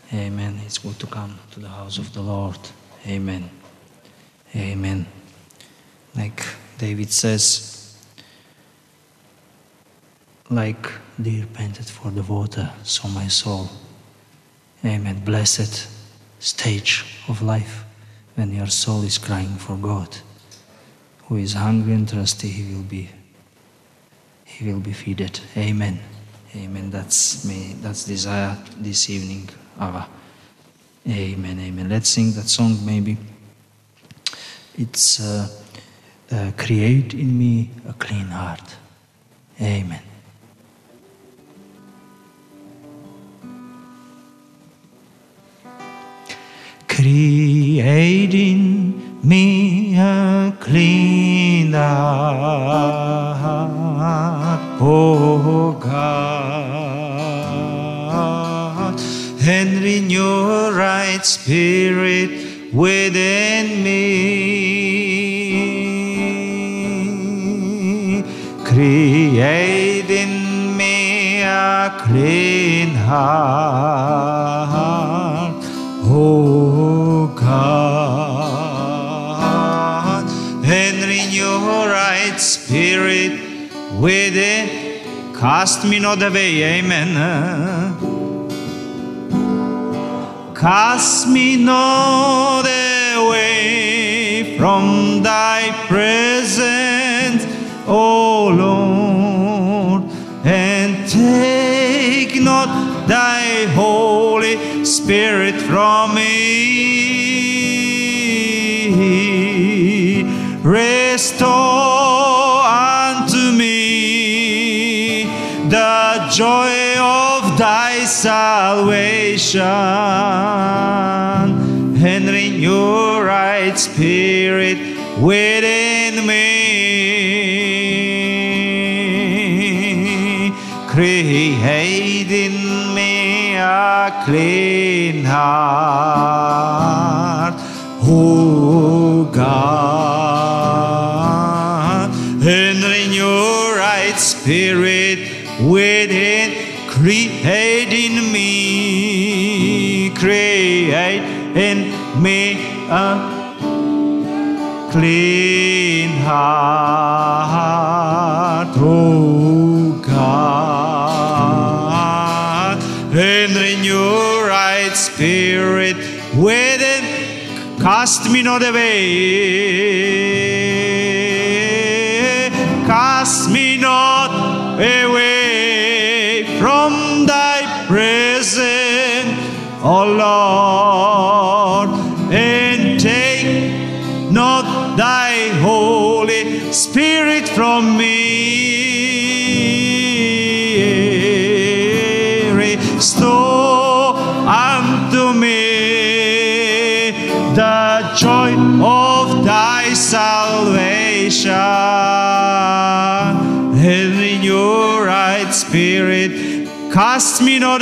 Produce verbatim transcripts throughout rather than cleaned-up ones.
Amen. It's good to come to the house of the Lord. Amen. Amen. Like David says, like deer panted for the water, so my soul. Amen. Blessed stage of life when your soul is crying for God. Who is hungry and thirsty, he will be he will be fed. Amen. Amen. That's me. That's desire this evening. Ava. Amen. Amen. Let's sing that song maybe. It's uh, uh, create in me a clean heart. Amen. Create in me a clean heart, O God, and renew your right spirit within me. Create in me a clean heart, O God, and renew your right spirit within. Cast me not away, amen. Cast me not away from thy presence, O Lord, and take not thy Holy Spirit from me. Restore unto me the joy of thy salvation, and renew your right spirit within me. Create in me a clean heart, O God, and renew your right spirit within. Create in me, create in me a clean heart, O God, and renew your right spirit within. Cast me not away, cast me not away from thy presence, O Lord, and take not thy Holy Spirit from me. Restore unto me the joy of thy salvation, and in your right spirit cast me not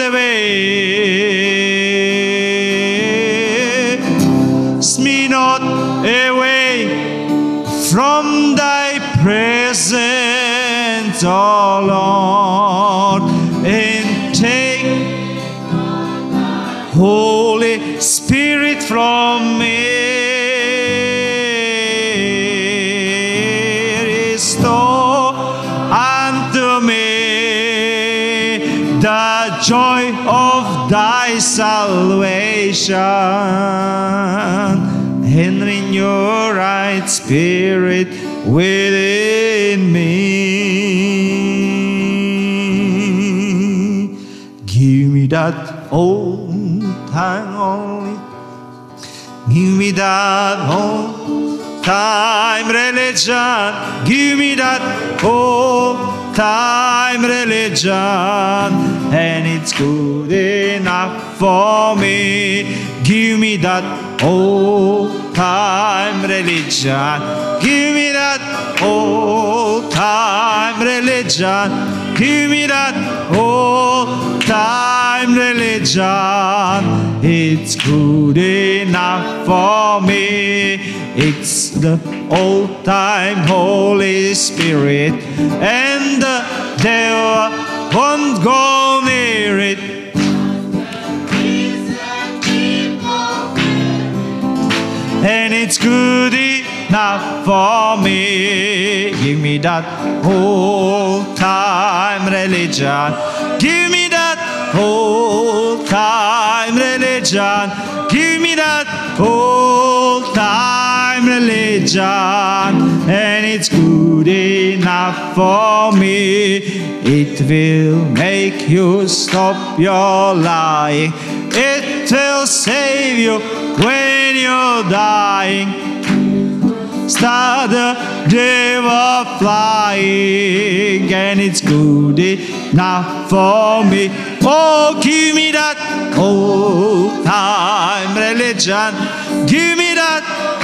away, cast me not away from thy presence, O Lord, and take Holy Spirit from me. Restore unto me the joy of thy salvation, and renew your right spirit within me. Give me that old time only, give me that old time religion, give me that old time religion, and it's good enough for me. Give me that old time religion, give me that old time religion, give me that old time religion. It's good enough for me. It's the old time Holy Spirit, and the devil won't go near it. it's good enough for me. Give me that old-time religion. Give me that old-time religion. Give me that old-time religion. And it's good enough for me. It will make you stop your lying. It will save you when you're dying. Start the river flying, and it's good enough for me. Oh, give me that old-time religion. Give me that.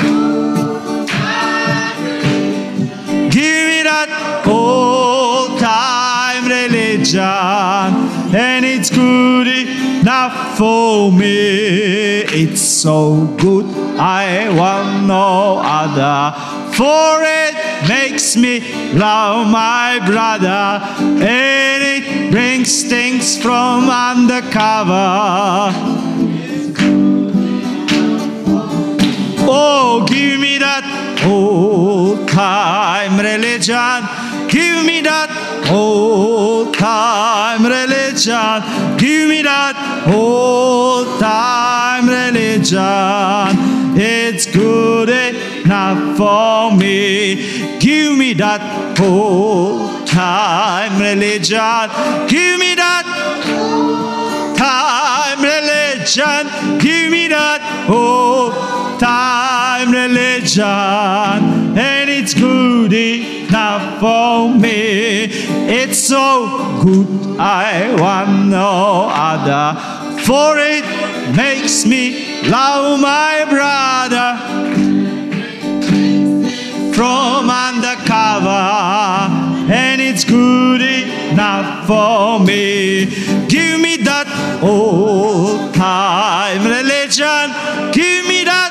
Give me that old-time religion, and it's good enough for me. It's so good, I want no other, for it makes me love my brother, and it brings things from undercover. Oh, give me that old-time religion. Give me that old-time religion. Give me that old-time religion. It's good enough for me. Give me that old-time religion. Give me that time religion. Give me that old-time religion. And it's good enough for me. It's so good, I want no other, for it makes me love my brother from undercover. And it's good enough for me. Give me that old-time religion. Give me that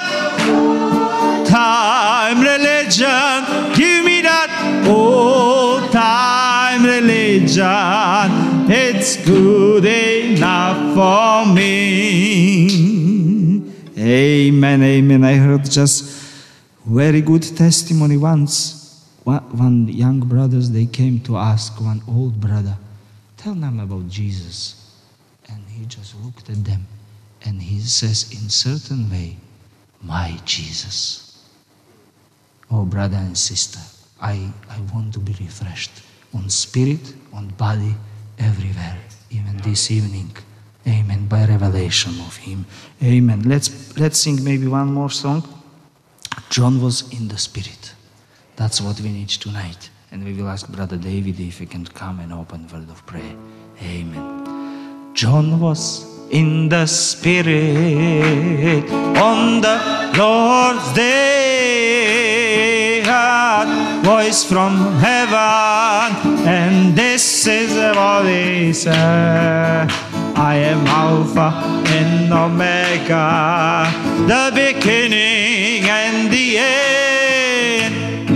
time religion. Give me that old-time religion. It's good enough for me. Amen, amen. I heard just very good testimony once. One young brothers, they came to ask one old brother, tell them about Jesus. And he just looked at them and he says in certain way, my Jesus. Oh, brother and sister, I, I want to be refreshed on spirit, on body, everywhere, even this evening. Amen, by revelation of him. Amen. Let's, let's sing maybe one more song. John was in the spirit. That's what we need tonight. And we will ask Brother David if he can come and open word of prayer. Amen. John was in the spirit on the Lord's day. A voice from heaven, and this is what he said. I am Alpha and Omega, the beginning and the end.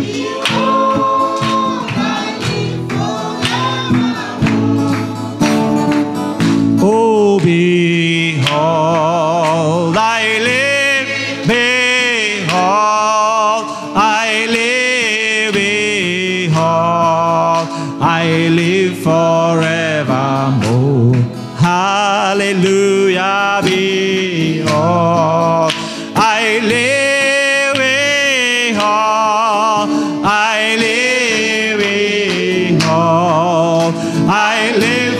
Oh, behold, I live, behold, I live, behold, I live forevermore. Hallelujah, behold, I live, behold, I live, behold, I live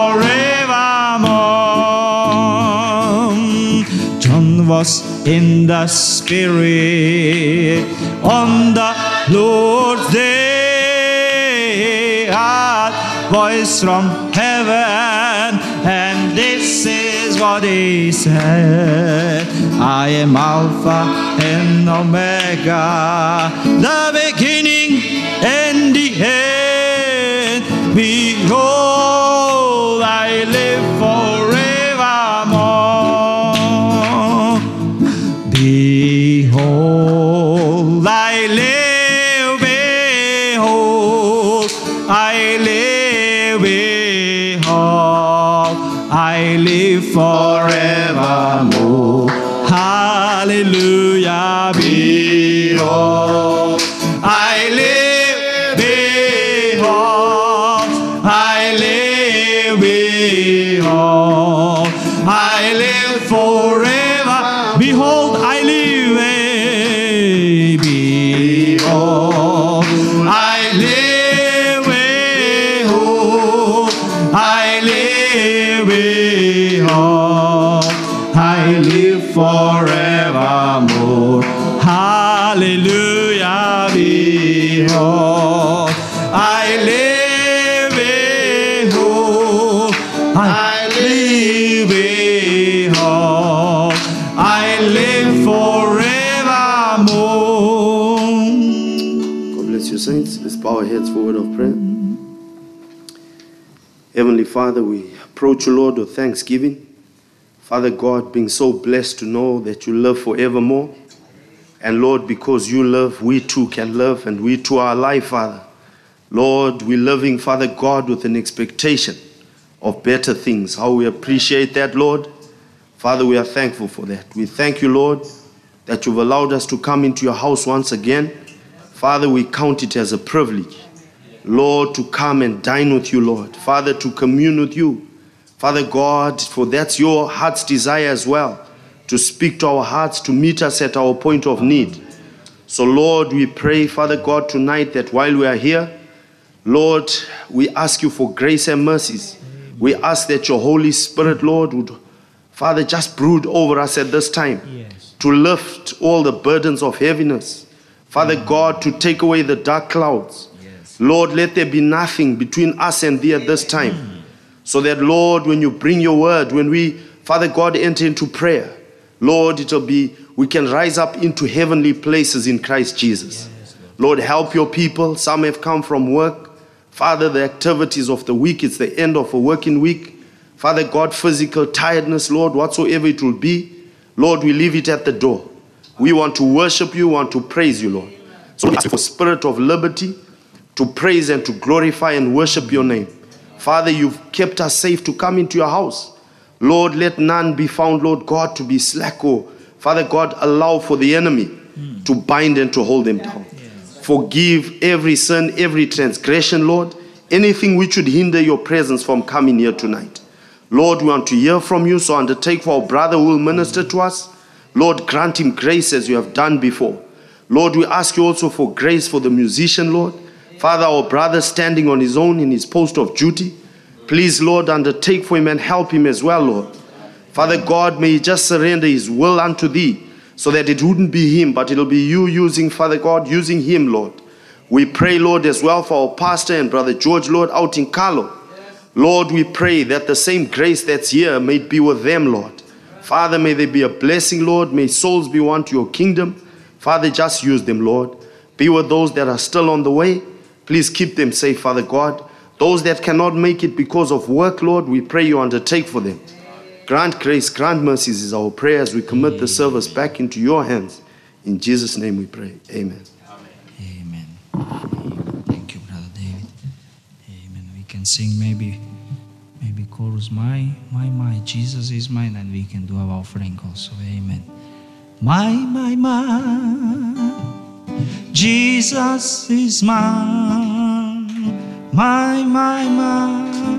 forevermore. John was in the spirit on the Lord's day. A voice from heaven, and this is what he said. I am Alpha and Omega, the beginning and the end. Behold, I live forevermore. Behold, I live, behold, I live, behold, I live forevermore. Hallelujah, behold. live forever. Behold, I live. eh, Behold, I live. Behold, I live. Behold, I live forevermore. Hallelujah. Behold, I live. Behold, I live. Behold, I live forevermore. God bless you, saints. Let's bow our heads for a word of prayer. Heavenly Father, we approach you, Lord, with thanksgiving. Father God, being so blessed to know that you love forevermore. And Lord, because you love, we too can love, and we too are alive, Father. Lord, we're living, Father God, with an expectation of better things. How we appreciate that, Lord. Father, we are thankful for that. We thank you, Lord, that you've allowed us to come into your house once again. Father, we count it as a privilege, Lord, to come and dine with you, Lord. Father, to commune with you. Father God, for that's your heart's desire as well, to speak to our hearts, to meet us at our point of need. So, Lord, we pray, Father God, tonight that while we are here, Lord, we ask you for grace and mercies. We ask that your Holy Spirit, Lord, would, Father, just brood over us at this time, yes, to lift all the burdens of heaviness. Father God, to take away the dark clouds. Yes. Lord, let there be nothing between us and thee at this time. Mm. So that, Lord, when you bring your word, when we, Father God, enter into prayer, Lord, it'll be, we can rise up into heavenly places in Christ Jesus. Yes, Lord. Lord, help your people. Some have come from work. Father, the activities of the week, it's the end of a working week. Father God, physical tiredness, Lord, whatsoever it will be, Lord, we leave it at the door. We want to worship you, want to praise you, Lord. So we ask for spirit of liberty to praise and to glorify and worship your name. Father, you've kept us safe to come into your house. Lord, let none be found, Lord God, to be slack, or Father God, allow for the enemy mm. to bind and to hold them down. Yes. Forgive every sin, every transgression, Lord, anything which would hinder your presence from coming here tonight. Lord, we want to hear from you, so undertake for our brother who will minister to us. Lord, grant him grace as you have done before. Lord, we ask you also for grace for the musician, Lord. Father, our brother standing on his own in his post of duty. Please, Lord, undertake for him and help him as well, Lord. Father God, may he just surrender his will unto thee, so that it wouldn't be him, but it'll be you using, Father God, using him, Lord. We pray, Lord, as well for our pastor and Brother George, Lord, out in Carlo. Lord, we pray that the same grace that's here may be with them, Lord. Father, may they be a blessing, Lord. May souls be won to your kingdom. Father, just use them, Lord. Be with those that are still on the way. Please keep them safe, Father God. Those that cannot make it because of work, Lord, we pray you undertake for them. Grant grace, grant mercies is our prayer as we commit the service back into your hands. In Jesus' name we pray. Amen. Amen. Amen. Thank you, Brother David. Amen. We can sing maybe maybe chorus, my, my, my, Jesus is mine, and we can do our offering also. Amen. My, my, my, Jesus is mine. My, my, my,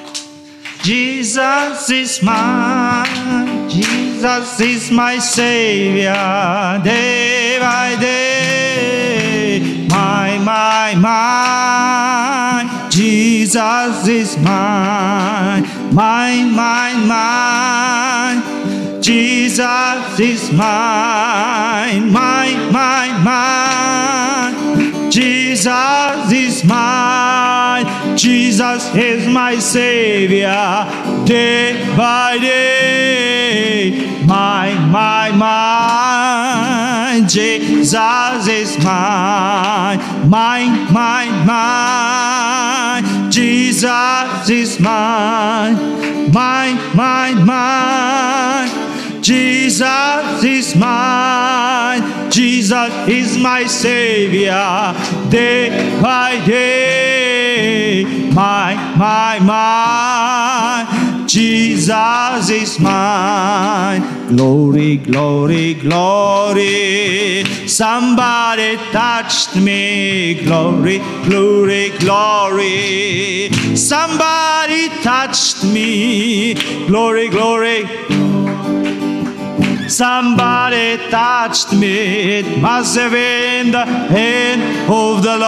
Jesus is mine. Jesus is my Savior, day by day. My, my, my, Jesus is mine. My, my, my, Jesus is mine. My, my, my, Jesus is mine. Jesus is my Savior, day by day. My, my, my, Jesus is mine. My, my, my, Jesus is mine. My, my, my, Jesus is mine. Jesus is my Savior, day by day. My, my, my, Jesus is mine. Glory, glory, glory. Somebody touched me. Glory, glory, glory. Somebody touched me. Glory, glory. Somebody touched me, it must have been the hand of the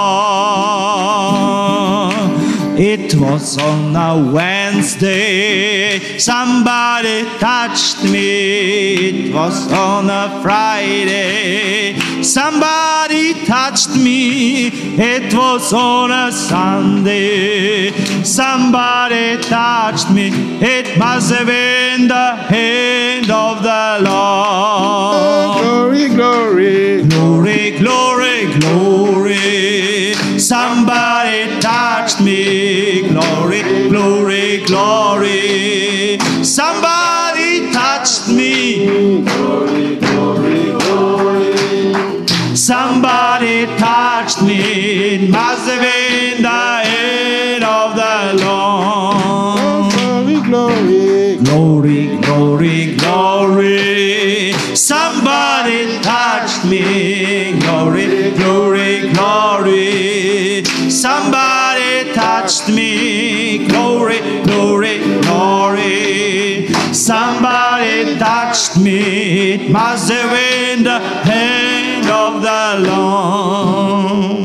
Lord. It was on a Wednesday, somebody touched me. It was on a Friday, somebody touched me. It was on a Sunday, somebody touched me. It must have been the hand of the Lord. Glory, glory. Glory, glory, glory. Somebody touched me. Glory, glory, glory. Somebody touched me. Glory, glory, glory. Somebody touched me. It must have been the hand of the Lord. Glory, glory. Glory, glory, glory. Somebody touched me. Glory, glory, glory. Somebody touched me. Glory, glory, glory. Somebody touched me. It must have been the hand of the Lord.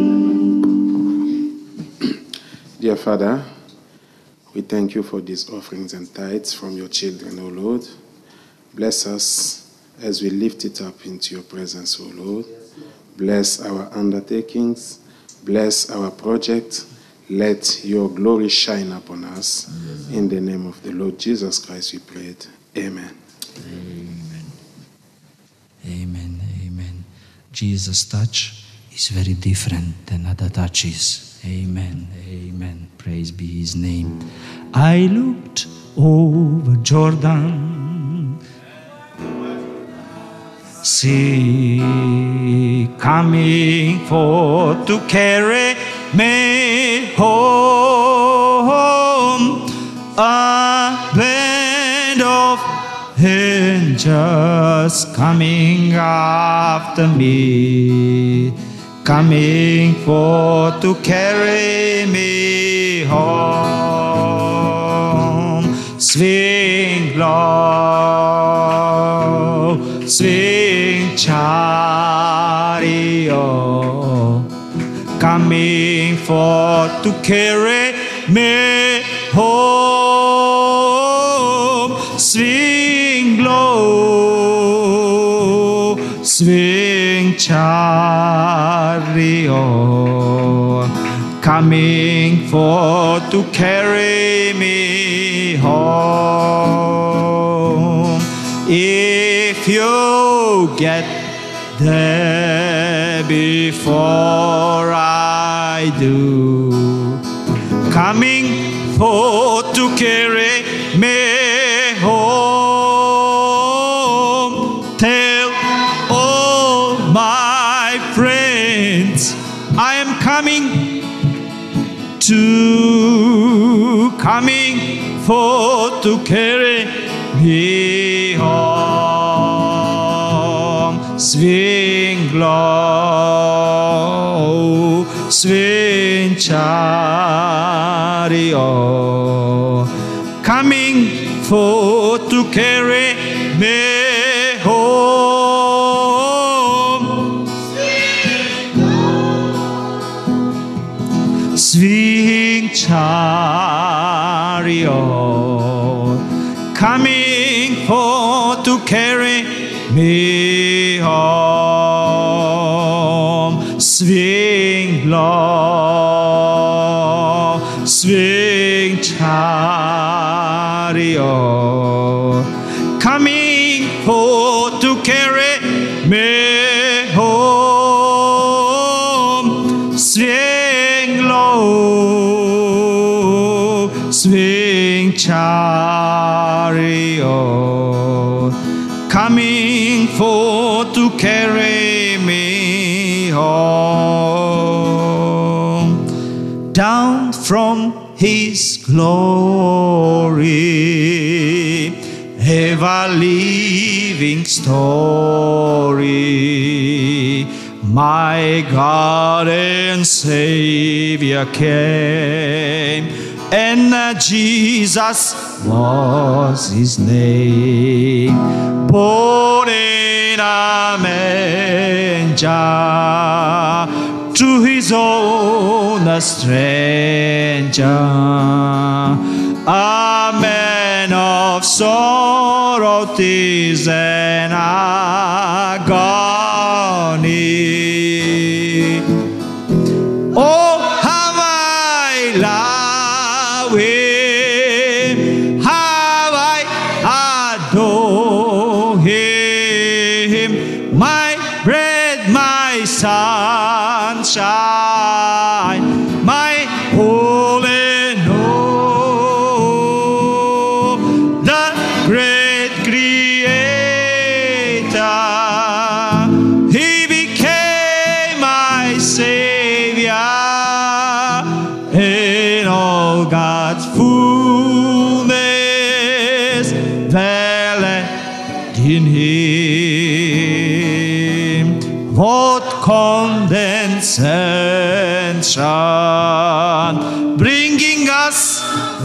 Dear Father, we thank you for these offerings and tithes from your children, O Lord. Bless us as we lift it up into your presence, O Lord. Bless our undertakings. Bless our project. Let your glory shine upon us. In the name of the Lord Jesus Christ we prayed. Amen. Amen. Amen. Amen. Jesus' touch is very different than other touches. Amen. Amen. Praise be his name. I looked over Jordan, sea coming forth to carry me home. A band of angels coming after me, coming forth to carry me home. Swing low, swing chariot, coming forth to carry me home. Swing low, swing chariot, coming forth to carry me home. If you get there before I do, coming forth to carry me home, tell all my friends I am coming to, coming forth to carry me home. Swing low, swing chariot, coming forth to carry me home. Swing chariot, coming forth to carry me home. Swing low, swing chariot, coming forth to carry me home. Swing low, swing chariot, coming forth to carry me home. Down from his glory, ever living story, my God and Savior came, and Jesus was his name. born in a manger, to his own a stranger, a man of sorrow, tears and agony. Oh, how I love him, how I adore him, my bread, my sunshine, my all in all, the great Creator. He became my Savior, in all God's fullness dwelleth in him. What condescension, bringing us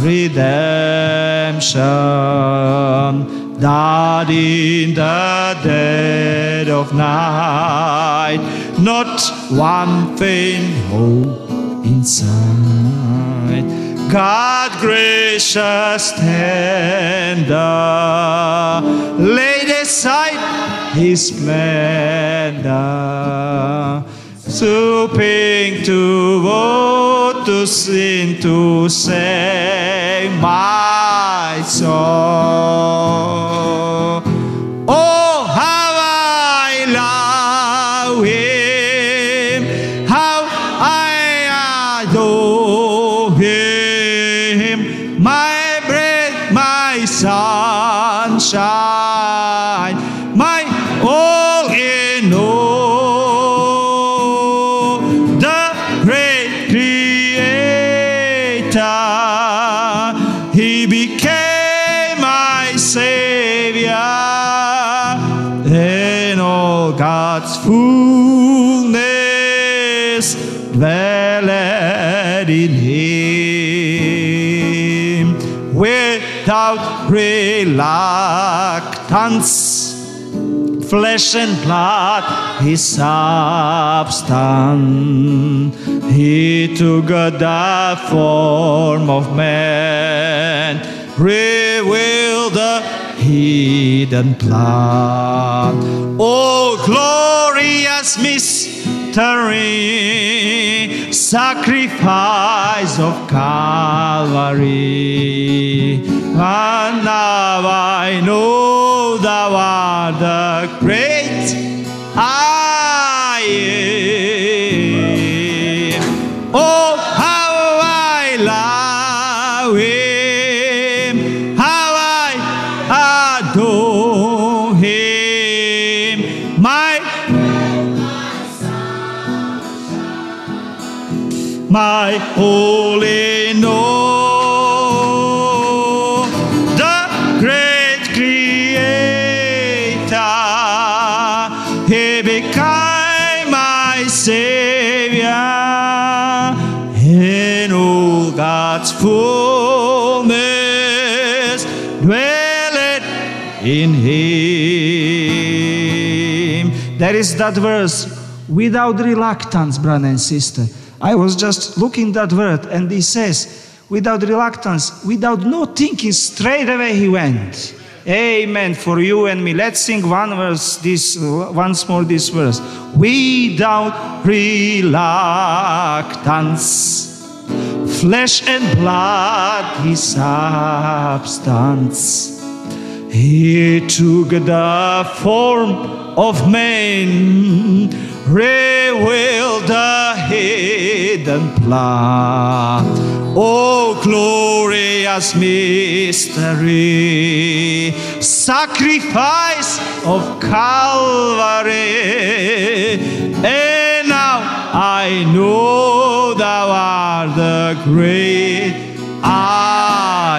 redemption, that in the dead of night not one faint hope inside. God gracious tender, laid aside his splendor, stooping to what to sin to save my soul. Oh, how I love him, how I adore him, my bread, my sunshine, my all in all, the great Creator. He became my Savior, in all God's fullness dwelleth in him. Without reluctance, flesh and blood his substance, he took the form of man, revealed the hidden plan. Oh, glorious mystery, sacrifice of Calvary. And now I know thou art the great I am. Oh, how I love him, how I adore him, my my all in all, the great Creator. He became my Savior, in all God's fullness dwelleth in him. There is that verse, without reluctance, brother and sister. I was just looking that word, and he says, without reluctance, without no thinking, straight away he went. Amen for you and me. Let's sing one verse, this once more this verse. Without reluctance, flesh and blood his substance, he took the form of man, revealed the hidden plan. Oh, glorious mystery, sacrifice of Calvary. And now I know thou art the great I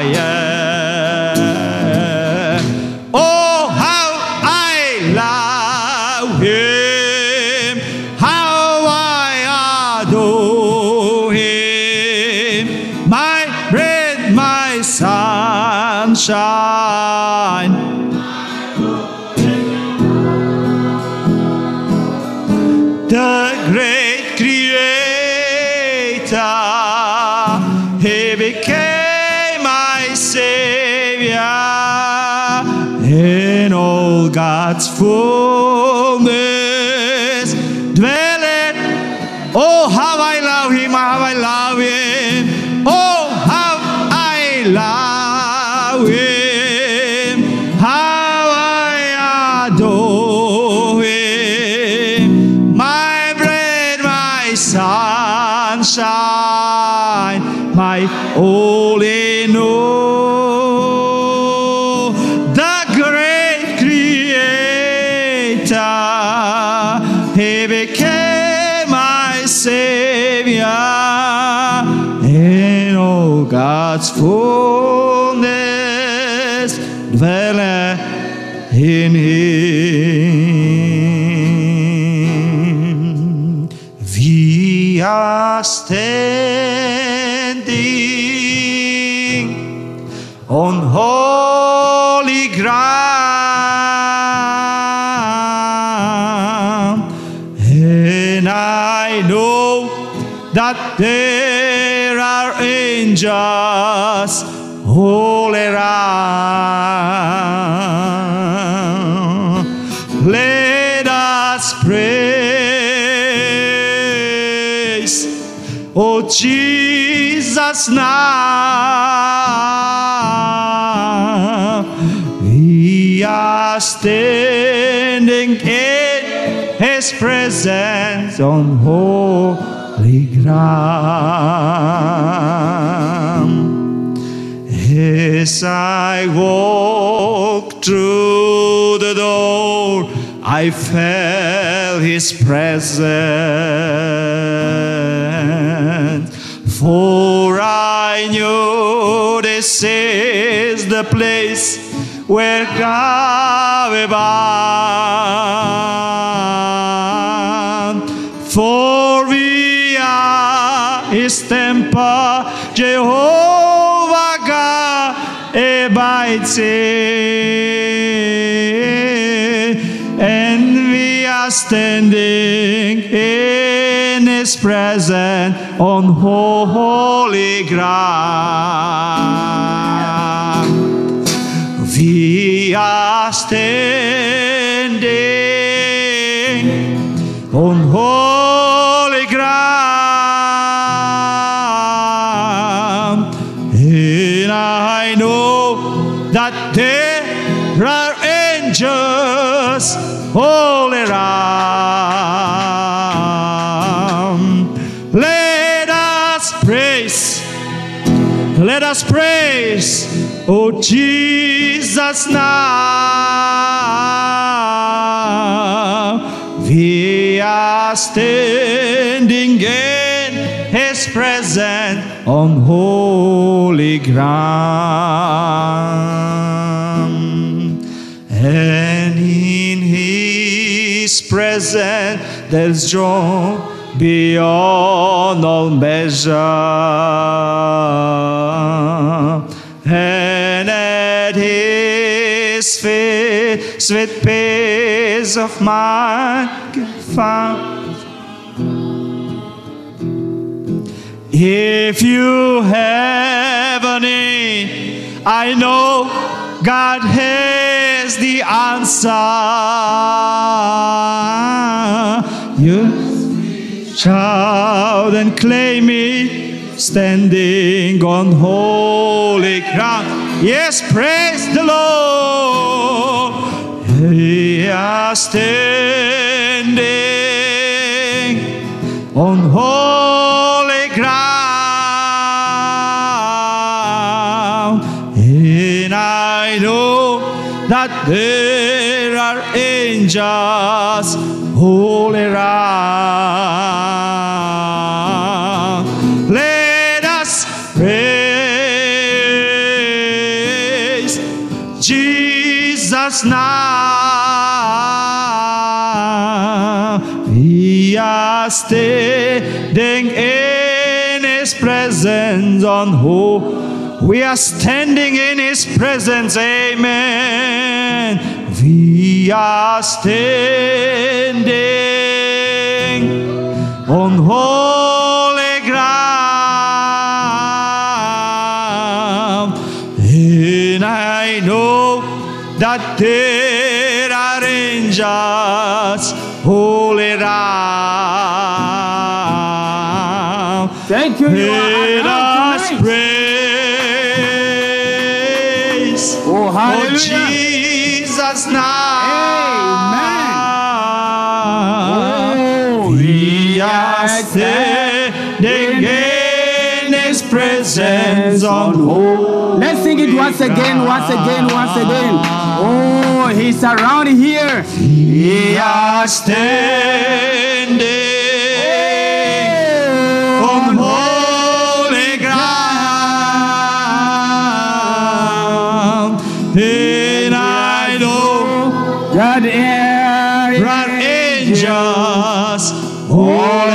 am. Oh, how I love him, how I adore him, my bread, my sunshine. all God's fullness dwelleth. Oh, how I love him, how I love him. Oh, how I love him, how I adore him. My bread, my sunshine, my all in all. The great Creator, he became my Savior, and all God's fullness dwelleth in him. We are standing on holy ground, and I know that there are angels all around. Let us praise, oh Jesus, now. We are standing in his presence on holy ground. As I walk through the door, I felt his presence, for I knew this is the place where God will abound. For we are his temple, Jehovah God abides in, and we are standing in his presence on holy ground. We are standing on holy ground, and I know that there are angels all around. Let us praise, let us praise, oh Jesus, now. We are standing in his presence on holy ground, and in his presence there's joy beyond all measure, and at his feet sweet peace of mind can find. If you have a need, I know God has the answer. You shout and claim it, standing on holy ground. Yes, praise the Lord. We are standing on holy ground, and I know that there are angels all around. Let us praise Jesus now. We are standing in his presence on holy. We are standing in his presence, amen. We are standing on holy ground, and I know that there angels all around. Thank you. You are Let alive us tonight. praise Oh, oh, hallelujah. Jesus now. Amen. Oh, We are standing in His presence on holy let's sing it once again, once again, once again. Oh, He's around here. We are standing on holy ground, and I know God is that angels all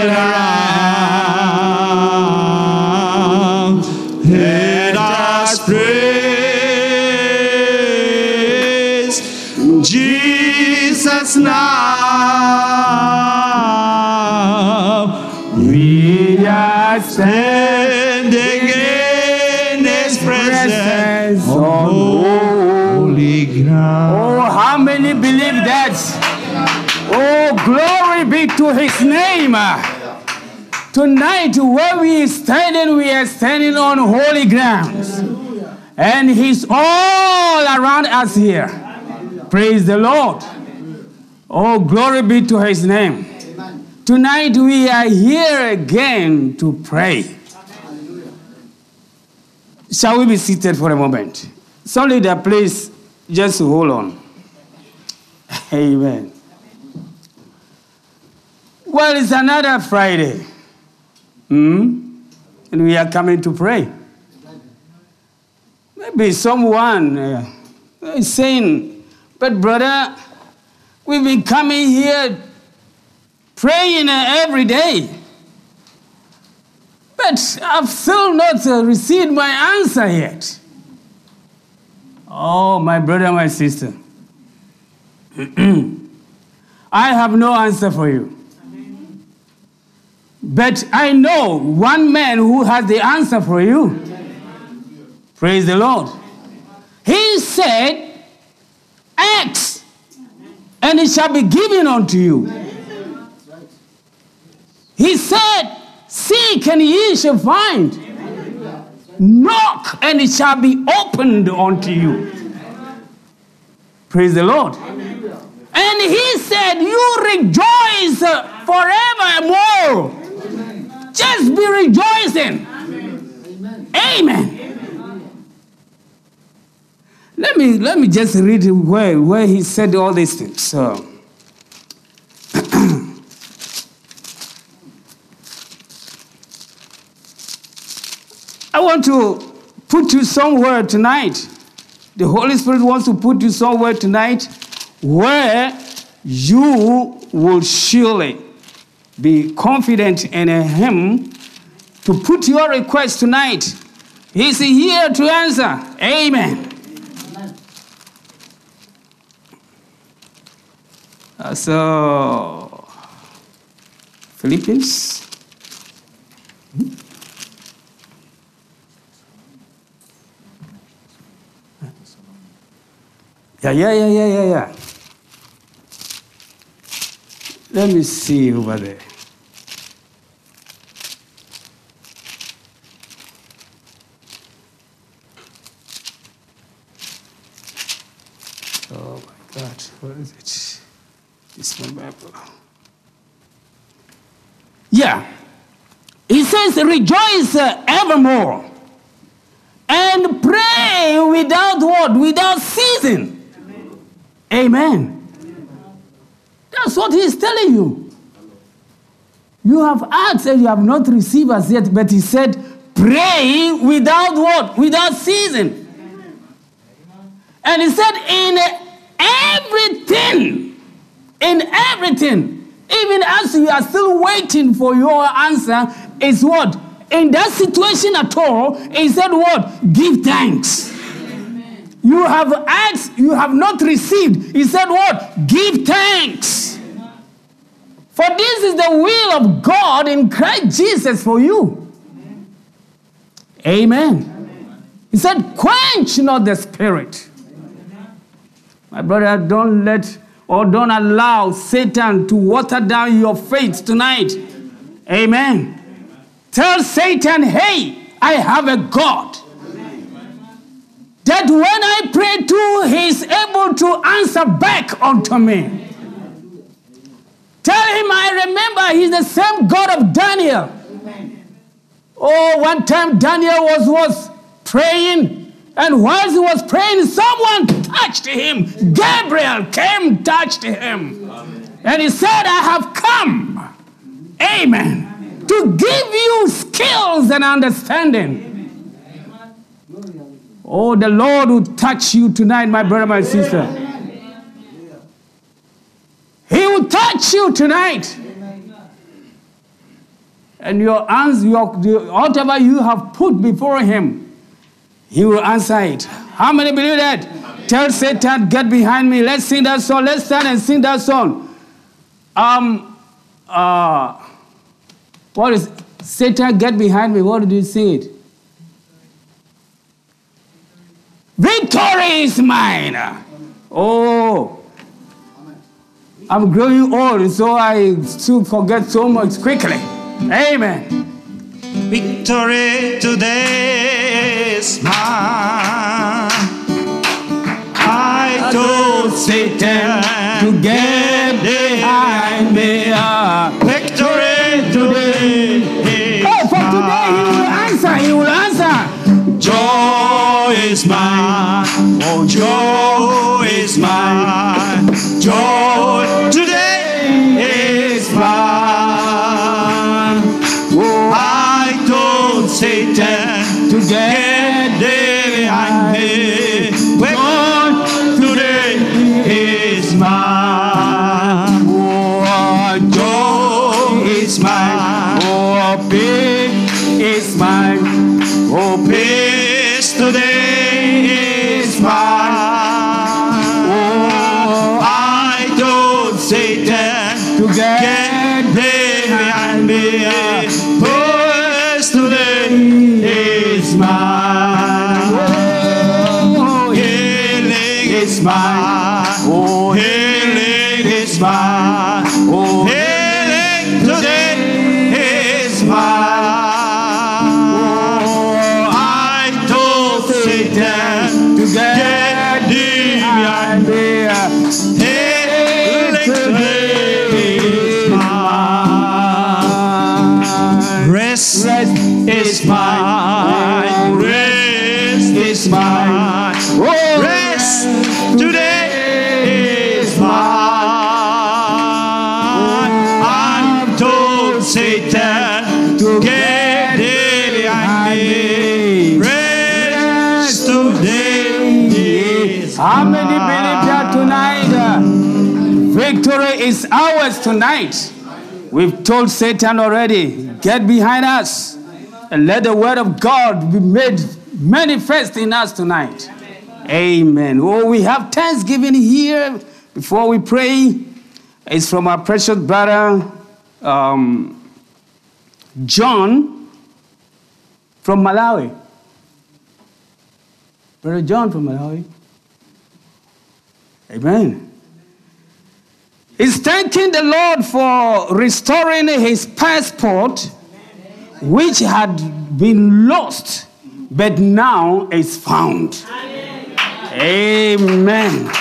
around. Let us praise Jesus now. We are Standing in His presence on on holy ground. Oh, how many believe that? Oh, glory be to His name. Tonight, where we are standing, we are standing on holy grounds. And He's all around us here. Praise the Lord. Oh, glory be to His name. Tonight, we are here again to pray. Shall we be seated for a moment? Solely the place, just hold on. Amen. Well, it's another Friday. Hmm? And we are coming to pray. Maybe someone uh, is saying, but brother, we've been coming here praying uh, every day. But I've still not uh, received my answer yet. Oh, my brother, my sister. I have no answer for you. But I know one man who has the answer for you. Praise the Lord. He said, ask, and it shall be given unto you. He said, seek, and ye shall find. Knock, and it shall be opened unto you. Praise the Lord. And he said, you rejoice forevermore. Just be rejoicing. Amen. Let me let me just read where, where he said all these things. So, I want to put you somewhere tonight. The Holy Spirit wants to put you somewhere tonight where you will surely be confident in Him to put your request tonight. He's here to answer. Amen. Uh, so, Philippians. Hmm? Yeah, yeah, yeah, yeah, yeah, yeah. Let me see over there. Oh my God, where is it? This one Bible. Yeah. He says, rejoice uh, evermore. And pray without what? Without ceasing. Amen. Amen. That's what he's telling you. You have asked and you have not received as yet, but he said, pray without what? Without ceasing. And he said, in everything, in everything, even as you are still waiting for your answer, is what? In that situation at all, he said what? Give thanks. Amen. You have asked, you have not received. He said what? Give thanks. Amen. For this is the will of God in Christ Jesus for you. Amen. Amen. He said, quench not the spirit. Amen. My brother, don't let Oh, don't allow Satan to water down your faith tonight. Amen. Tell Satan, hey, I have a God. That when I pray to, he is able to answer back unto me. Tell him, I remember he's the same God of Daniel. Oh, one time Daniel was, was praying, and whilst he was praying, someone touched him. Gabriel came, touched him. And he said, I have come, amen, to give you skills and understanding. Oh, the Lord will touch you tonight, my brother, my sister. He will touch you tonight. And your answer, your, whatever you have put before him, he will answer it. How many believe that? Tell Satan, get behind me. Let's sing that song. Let's stand and sing that song. Um, uh, what is Satan, get behind me? What did you sing it? Victory is mine. Oh, I'm growing old, so I still forget so much quickly. Amen. Victory today is mine. I told Satan to get behind me. Victory today is Oh, for today he will answer. He will answer. Joy is mine. Oh, joy is mine. Joy today is mine. I told Satan to get behind me. Joy today is mine. Oh, joy is mine. Oh, peace is mine. Oh, peace today is mine. Oh, I told Satan to get behind me. Peace today is mine. Oh, healing is mine. Oh, healing is mine. Oh, healing today is mine. To get behind me, healing today is mine. Rest is mine. Rest is mine. Rest today is mine. I'm told Satan to get behind me. Rest today. How many believe that tonight? Uh, victory is ours tonight. We've told Satan already, get behind us and let the word of God be made manifest in us tonight. Amen. Oh, we have thanksgiving here before we pray. It's from our precious brother, um, John from Malawi. Brother John from Malawi. Amen. He's thanking the Lord for restoring his passport, which had been lost, but now is found. Amen.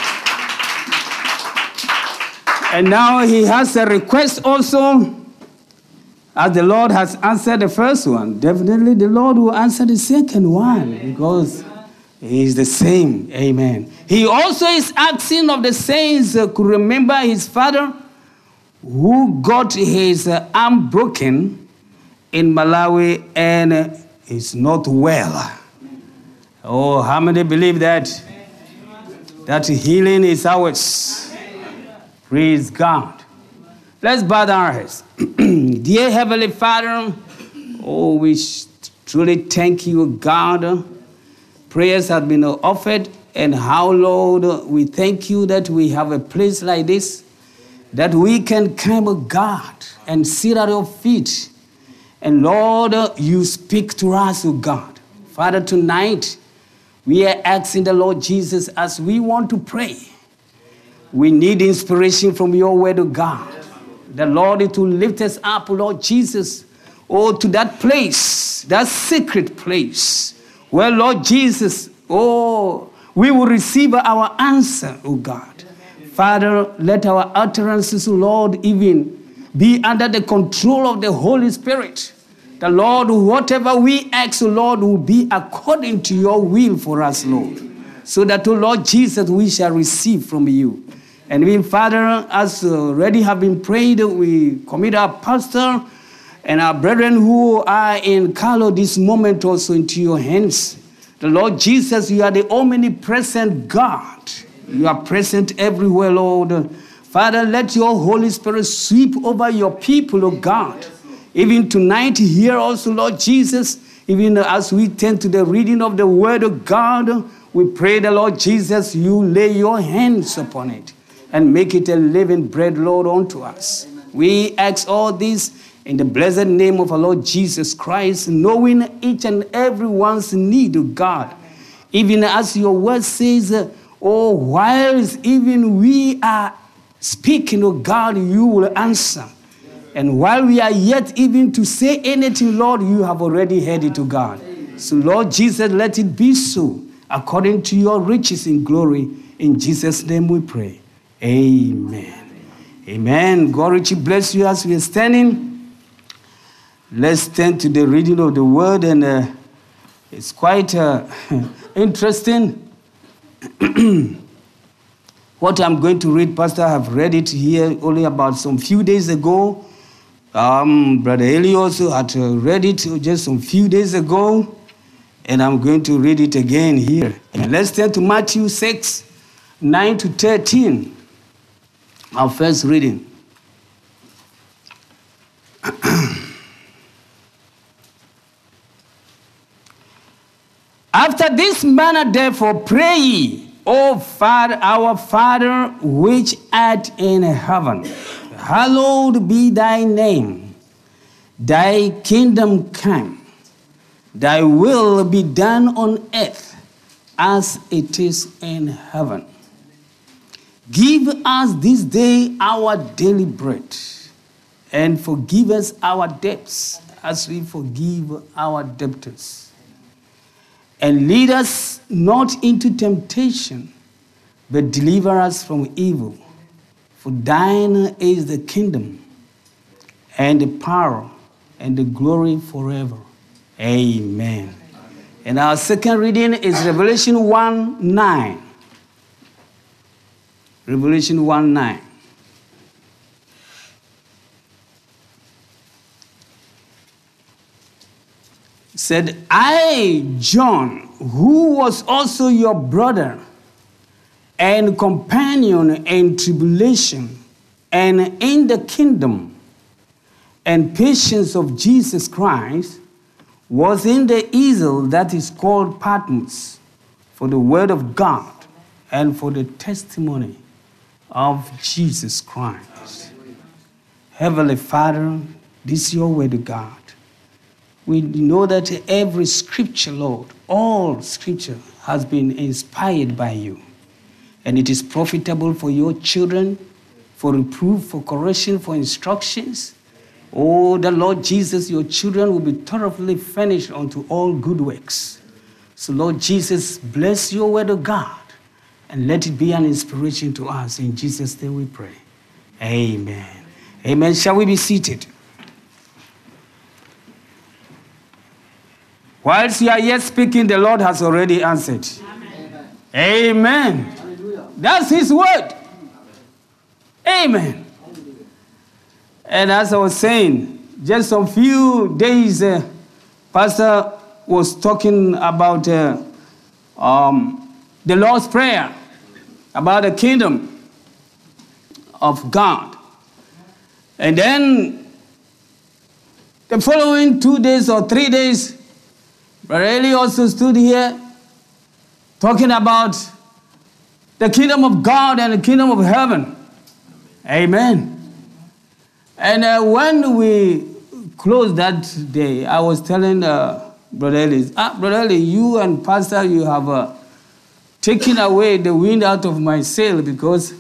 And now he has a request also, as the Lord has answered the first one. Definitely the Lord will answer the second one, because he is the same. Amen. He also is asking of the saints uh, to remember his father who got his uh, arm broken in Malawi and uh, is not well. Oh, how many believe that? That healing is ours. Praise God. Let's bow down our heads. Dear Heavenly Father, oh, we truly thank you, God. Prayers have been offered, and how, Lord, we thank you that we have a place like this, that we can come, oh God, and sit at your feet. And Lord, you speak to us, oh God. Father, tonight, we are asking the Lord Jesus, as we want to pray, We need inspiration from your word, O God. The Lord, it will lift us up, Lord Jesus, oh, to that place, that secret place, where, Lord Jesus, oh, we will receive our answer, O God. Father, let our utterances, Lord, even be under the control of the Holy Spirit. The Lord, whatever we ask, Lord, will be according to your will for us, Lord. So that, O Lord Jesus, we shall receive from you. And we, Father, as already have been prayed, we commit our pastor and our brethren who are in Carlo this moment also into your hands. The Lord Jesus, you are the omnipresent God. You are present everywhere, Lord. Father, let your Holy Spirit sweep over your people, O God. Even tonight here also, Lord Jesus, even as we tend to the reading of the word of God, we pray the Lord Jesus, you lay your hands upon it and make it a living bread, Lord, unto us. We ask all this in the blessed name of our Lord Jesus Christ, knowing each and everyone's need of God. Even as your word says, oh, whilst even we are speaking, oh God, you will answer. And while we are yet even to say anything, Lord, you have already heard it to God. So, Lord Jesus, let it be so, according to your riches in glory. In Jesus' name we pray. Amen. Amen. God richly bless you as we are standing. Let's turn to the reading of the word, and uh, it's quite uh, interesting. What I'm going to read, Pastor, I have read it here only about some few days ago. Um, Brother Eli also had read it just some few days ago, and I'm going to read it again here. And let's turn to Matthew six, nine to thirteen, our first reading. After this manner, therefore, pray ye, O Father, our Father, which art in heaven, hallowed be thy name. Thy kingdom come. Thy will be done on earth as it is in heaven. Give us this day our daily bread, and forgive us our debts as we forgive our debtors. And lead us not into temptation, but deliver us from evil. For thine is the kingdom, and the power, and the glory forever. Amen. And our second reading is Revelation one nine. Revelation one nine. Said, I, John, who was also your brother and companion in tribulation and in the kingdom and patience of Jesus Christ, was in the isle that is called Patmos for the word of God and for the testimony of Jesus Christ. Heavenly Father, this is your word of God. We know that every scripture, Lord, all scripture has been inspired by you. And it is profitable for your children, for reproof, for correction, for instructions. Oh, the Lord Jesus, your children will be thoroughly furnished unto all good works. So, Lord Jesus, bless your word of God, and let it be an inspiration to us. In Jesus' name we pray. Amen. Amen. Shall we be seated? Whilst you are yet speaking, the Lord has already answered. Amen. Amen. Amen. That's his word. Amen. And as I was saying, just a few days, uh, Pastor was talking about uh, um, the Lord's Prayer, about the kingdom of God. And then the following two days or three days, Brother Eli also stood here talking about the kingdom of God and the kingdom of heaven. Amen. And uh, when we closed that day, I was telling uh, Brother Eli, ah, Brother Eli, you and Pastor, you have uh, taken away the wind out of my sail, because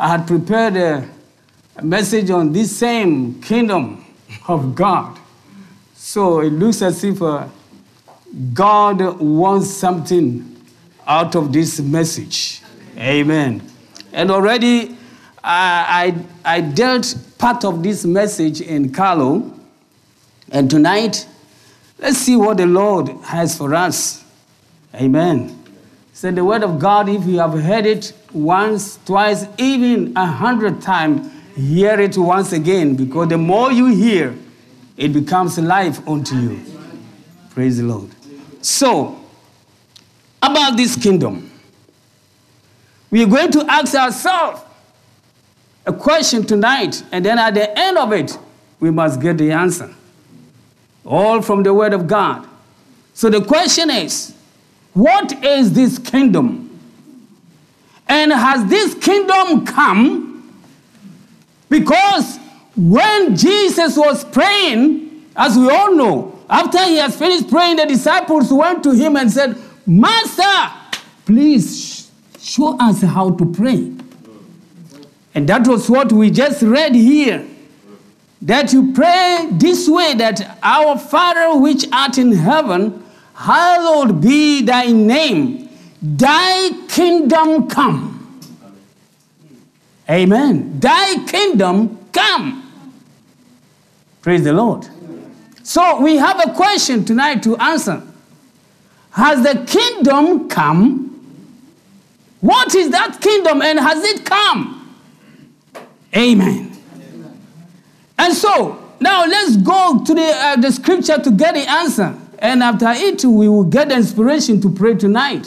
I had prepared a, a message on this same kingdom of God. So it looks as if uh, God wants something out of this message. Amen. And already I, I, I dealt part of this message in Carlo. And tonight, let's see what the Lord has for us. Amen. So the word of God, if you have heard it once, twice, even a hundred times, hear it once again, because the more you hear, it becomes life unto you. Praise the Lord. So, about this kingdom, we are going to ask ourselves a question tonight, and then at the end of it, we must get the answer. All from the word of God. So the question is, what is this kingdom? And has this kingdom come? Because when Jesus was praying, as we all know, after he has finished praying, the disciples went to him and said, Master, please show us how to pray. And that was what we just read here. That you pray this way, that our Father which art in heaven, hallowed be thy name. Thy kingdom come. Amen. Thy kingdom come. Praise the Lord. So we have a question tonight to answer. Has the kingdom come? What is that kingdom, and has it come? Amen. And so, now let's go to the, uh, the scripture to get the answer. And after it, we will get the inspiration to pray tonight.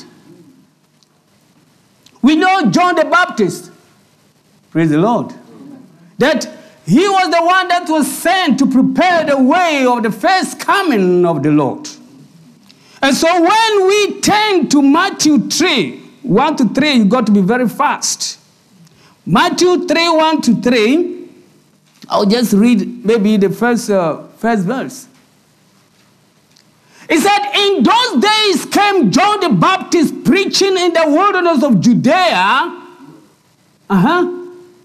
We know John the Baptist, praise the Lord, that he was the one that was sent to prepare the way of the first coming of the Lord. And so when we turn to Matthew three, one to three, you got to be very fast. Matthew three, one to three, I'll just read maybe the first, uh, first verse. It said, in those days came John the Baptist preaching in the wilderness of Judea, uh-huh,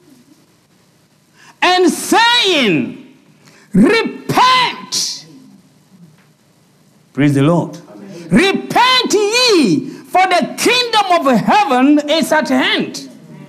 and saying, repent. Praise the Lord. Amen. Repent ye, for the kingdom of heaven is at hand.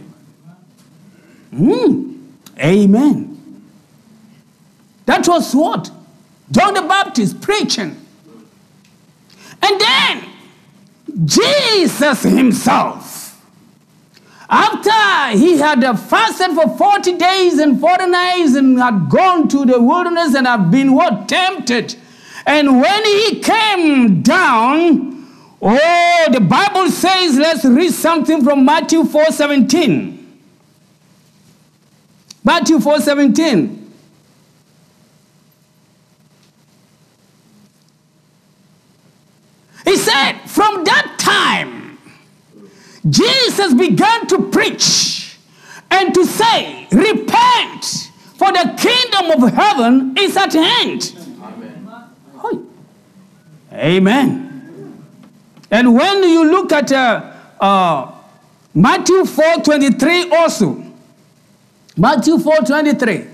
Mm. Amen. That was what? John the Baptist preaching. And then, Jesus himself, after he had fasted for forty days and forty nights and had gone to the wilderness and had been what? Tempted. And when he came down, oh, the Bible says, let's read something from Matthew four seventeen. Matthew four seventeen. He said, from that time, Jesus began to preach and to say, repent, for the kingdom of heaven is at hand. Amen. Amen. And when you look at uh, uh, Matthew four twenty-three also, Matthew four twenty-three,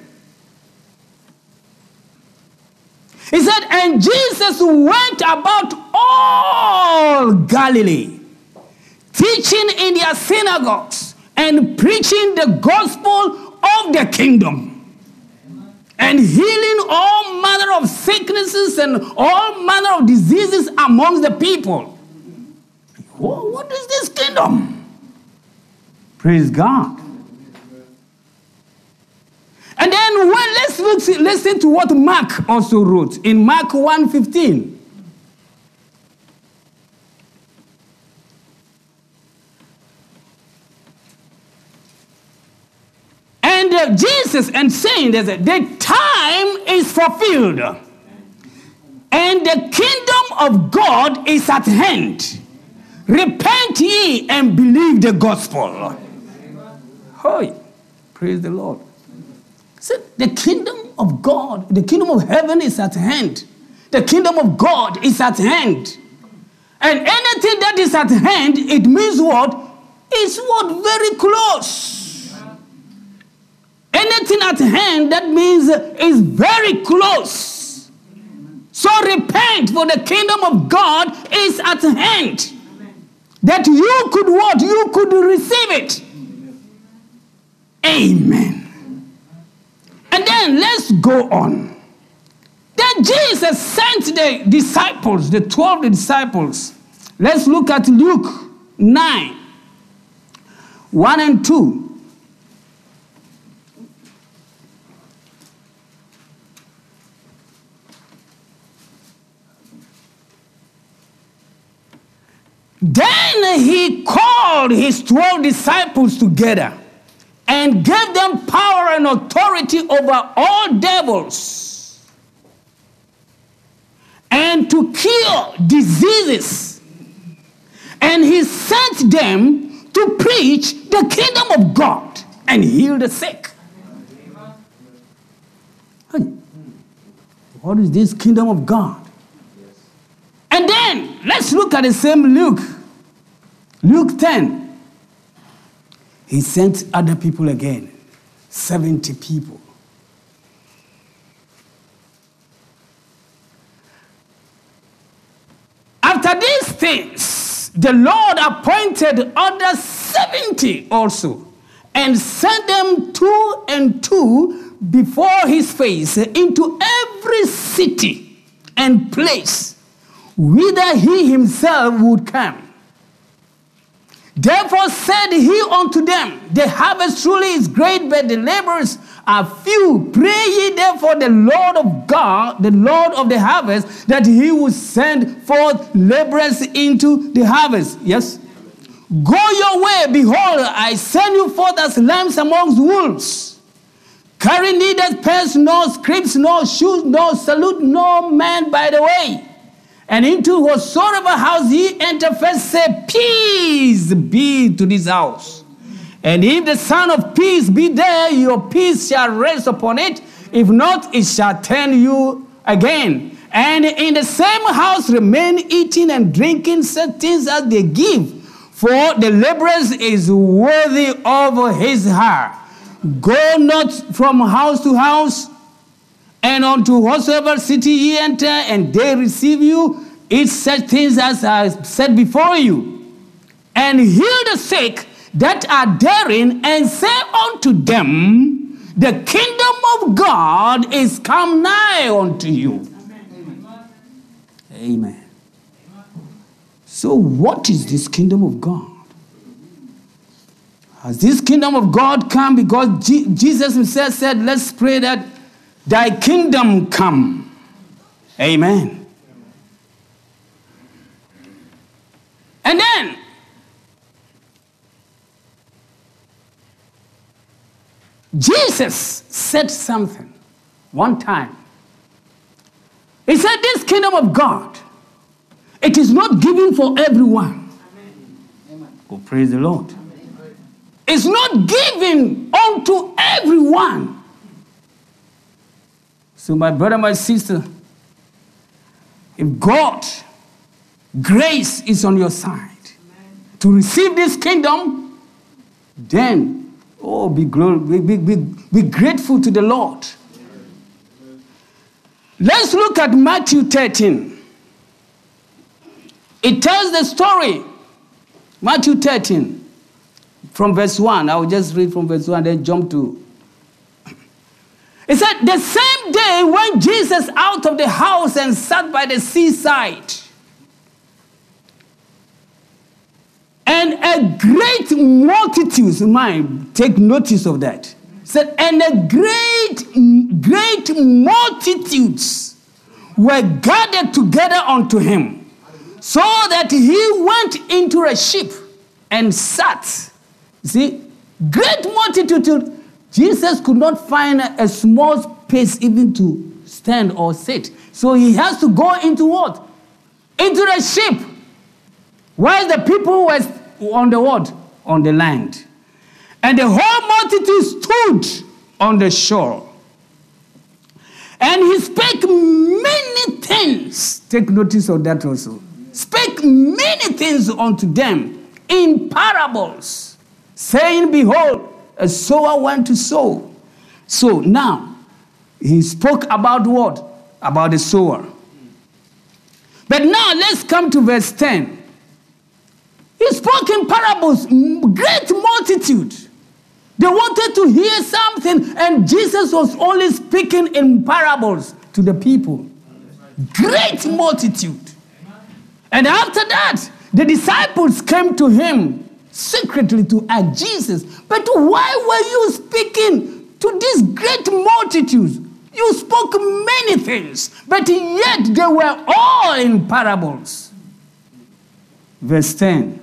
he said, and Jesus went about all Galilee, teaching in their synagogues and preaching the gospel of the kingdom, and healing all manner of sicknesses and all manner of diseases amongst the people. What is this kingdom? Praise God. And then well, let's look, listen to what Mark also wrote in Mark one fifteen. And uh, Jesus, and saying that the time is fulfilled, and the kingdom of God is at hand. Repent ye and believe the gospel. Hoy, praise the Lord. So the kingdom of God, the kingdom of heaven is at hand. The kingdom of God is at hand. And anything that is at hand, it means what? It's what? Very close. anything at hand, that means it's very close. So repent, for the kingdom of God is at hand. That you could what? You could receive it. Amen. And then let's go on. Then Jesus sent the disciples, the twelve disciples. Let's look at Luke nine, one and two. Then he called his twelve disciples together and gave them power and authority over all devils and to cure diseases. And he sent them to preach the kingdom of God and heal the sick. Hey, what is this kingdom of God? And then, let's look at the same Luke. Luke ten. He sent other people again. seventy people. After these things, the Lord appointed other seventy also, and sent them two and two before his face into every city and place whither he himself would come. Therefore said he unto them, the harvest truly is great, but the laborers are few. Pray ye therefore the Lord of God, the Lord of the harvest, that he would send forth laborers into the harvest. Yes? Go your way, behold, I send you forth as lambs amongst wolves. Carry neither purse, nor scrips, nor shoes, nor salute no man by the way. And into whatsoever house ye enter, first say, peace be to this house. And if the Son of Peace be there, your peace shall rest upon it. If not, it shall turn you again. And in the same house remain eating and drinking such things as they give. For the laborers is worthy of his hire. Go not from house to house, and unto whatsoever city ye enter, and they receive you, eat such things as I said before you. And heal the sick that are therein, and say unto them, the kingdom of God is come nigh unto you. Amen. Amen. So what is this kingdom of God? Has this kingdom of God come because G- Jesus himself said, let's pray that thy kingdom come. Amen. And then, Jesus said something one time. He said, this kingdom of God, it is not given for everyone. Amen. Oh, praise the Lord. Amen. It's not given unto everyone. So my brother, my sister, if God, grace is on your side, amen, to receive this kingdom, then, oh, be, glory, be, be, be grateful to the Lord. Amen. Let's look at Matthew thirteen. It tells the story. Matthew thirteen, from verse one. I will just read from verse one, then jump to. It said, the same day when Jesus out of the house and sat by the seaside, and a great multitude, mind, take notice of that. It said, and a great, great multitudes were gathered together unto him, so that he went into a ship and sat. You see, great multitude. Jesus could not find a small space even to stand or sit. So he has to go into what? Into the ship. While the people were on the what? On the land. And the whole multitude stood on the shore. And he spake many things. Take notice of that also. Spake many things unto them in parables, saying, behold, a sower went to sow. So now, he spoke about what? About the sower. But now let's come to verse ten. He spoke in parables, great multitude. They wanted to hear something, and Jesus was only speaking in parables to the people. Great multitude. And after that, the disciples came to him secretly to ask Jesus, but why were you speaking to these great multitudes? You spoke many things, but yet they were all in parables. Verse ten.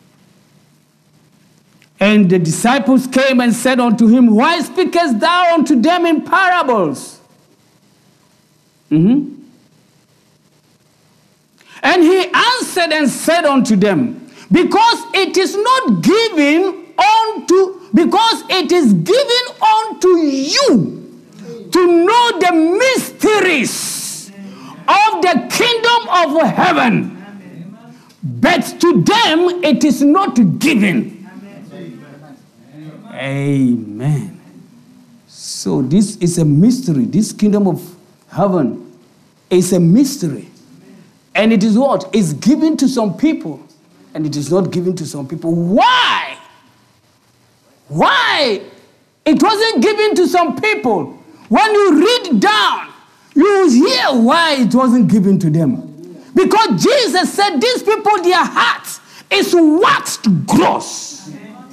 And the disciples came and said unto him, why speakest thou unto them in parables? Mm-hmm. And he answered and said unto them, because it is not given unto, because it is given unto you to know the mysteries of the kingdom of heaven. But to them it is not given. Amen. So this is a mystery. This kingdom of heaven is a mystery. And it is what? It's given to some people. And it is not given to some people. Why? Why? It wasn't given to some people. When you read down, you hear why it wasn't given to them. Because Jesus said these people, their heart is waxed gross.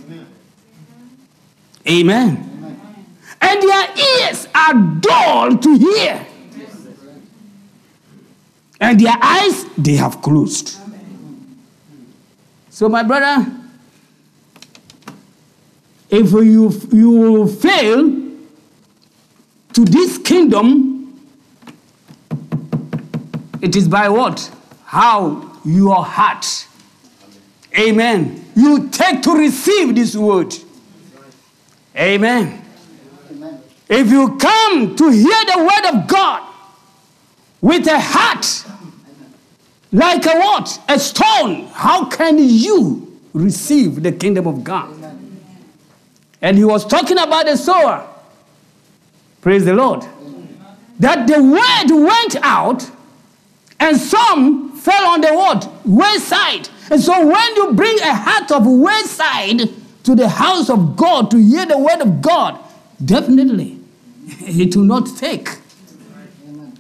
Amen. Amen. And their ears are dull to hear. And their eyes, they have closed. So my brother, if you, you fail to this kingdom, it is by what? How? Your heart. Amen. You take to receive this word. Amen. Amen. If you come to hear the word of God with a heart like a what? A stone, how can you receive the kingdom of God? Amen. And he was talking about the sower. Praise the Lord. Amen. That the word went out and some fell on the what? Wayside. And so when you bring a heart of wayside to the house of God to hear the word of God, definitely it will not take. Amen.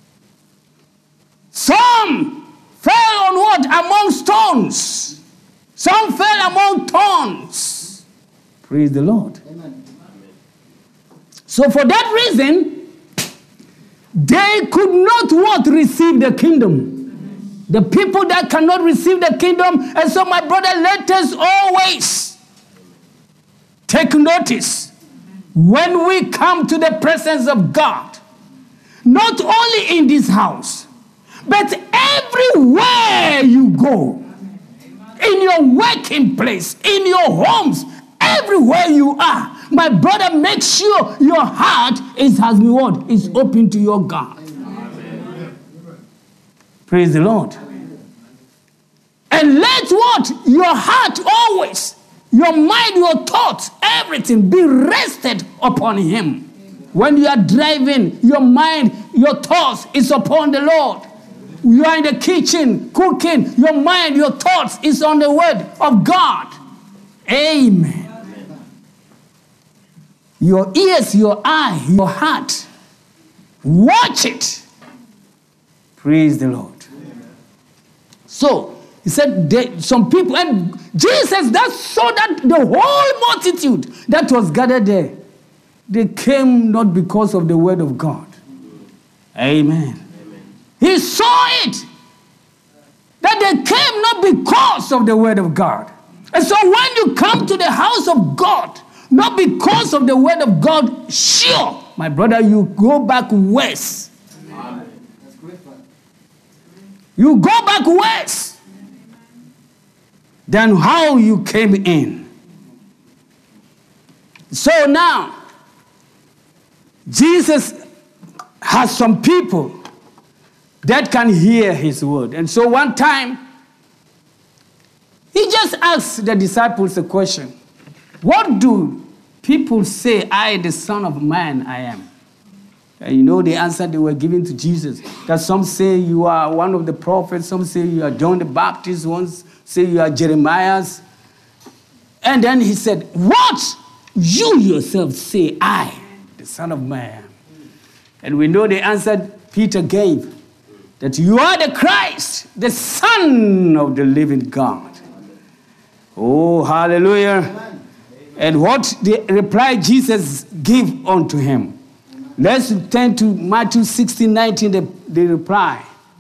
Some fell on what? Among stones. Some fell among thorns. Praise the Lord. Amen. So for that reason, they could not what? Receive the kingdom. The people that cannot receive the kingdom. And so my brother, let us always take notice when we come to the presence of God, not only in this house, but everywhere you go, in your working place, in your homes, everywhere you are, my brother, make sure your heart is has been what? Is open to your God. Amen. Praise the Lord. And let what? Your heart always, your mind, your thoughts, everything be rested upon him. When you are driving, your mind, your thoughts is upon the Lord. You are in the kitchen, cooking, your mind, your thoughts is on the word of God. Amen. Amen. Your ears, your eye, your heart, watch it. Praise the Lord. Amen. So, he said, they, some people, and Jesus, that saw that the whole multitude that was gathered there, they came not because of the word of God. Amen. Amen. He saw it, that they came not because of the word of God. And so when you come to the house of God, not because of the word of God, sure, my brother, you go back west. Amen. You go back west than how you came in. So now, Jesus has some people that can hear his word. And so one time, he just asked the disciples a question. What do people say, I, the Son of Man, I am. And you know the answer they were giving to Jesus. That some say you are one of the prophets, some say you are John the Baptist, ones say you are Jeremiah's. And then he said, what? You yourself say, I, the Son of Man. And we know the answer Peter gave, that you are the Christ, the Son of the living God. Oh, hallelujah. Amen. And what the reply Jesus gave unto him. Let's turn to Matthew sixteen, nineteen, the, the reply.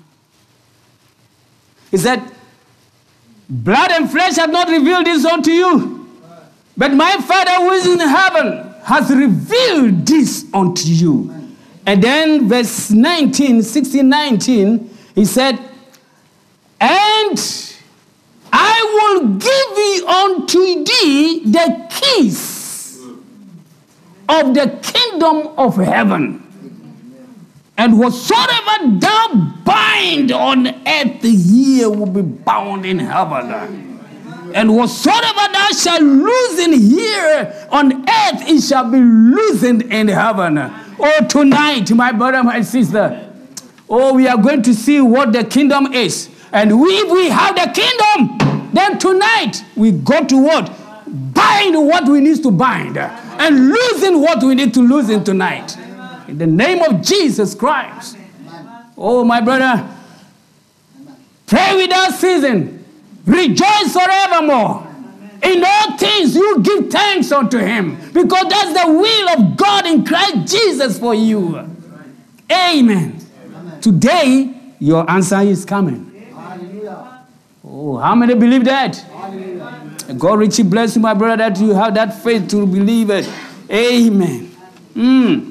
He said, blood and flesh have not revealed this unto you, but my Father who is in heaven has revealed this unto you. And then verse nineteen, sixteen, nineteen, he said, and I will give thee unto thee the keys of the kingdom of heaven. And whatsoever thou bind on earth here will be bound in heaven. And whatsoever thou shalt loosen here on earth, it shall be loosened in heaven. Oh, tonight, my brother, my sister, oh, we are going to see what the kingdom is. And we, if we have the kingdom, then tonight we go to what? Bind what we need to bind and loosen what we need to loosen tonight. In the name of Jesus Christ. Oh, my brother, pray without ceasing. Rejoice forevermore. In all things you give thanks unto him, because that's the will of God in Christ Jesus for you. Amen. Amen. Today, your answer is coming. Oh, how many believe that? Amen. God richly bless you, my brother, that you have that faith to believe it. Amen. Mm.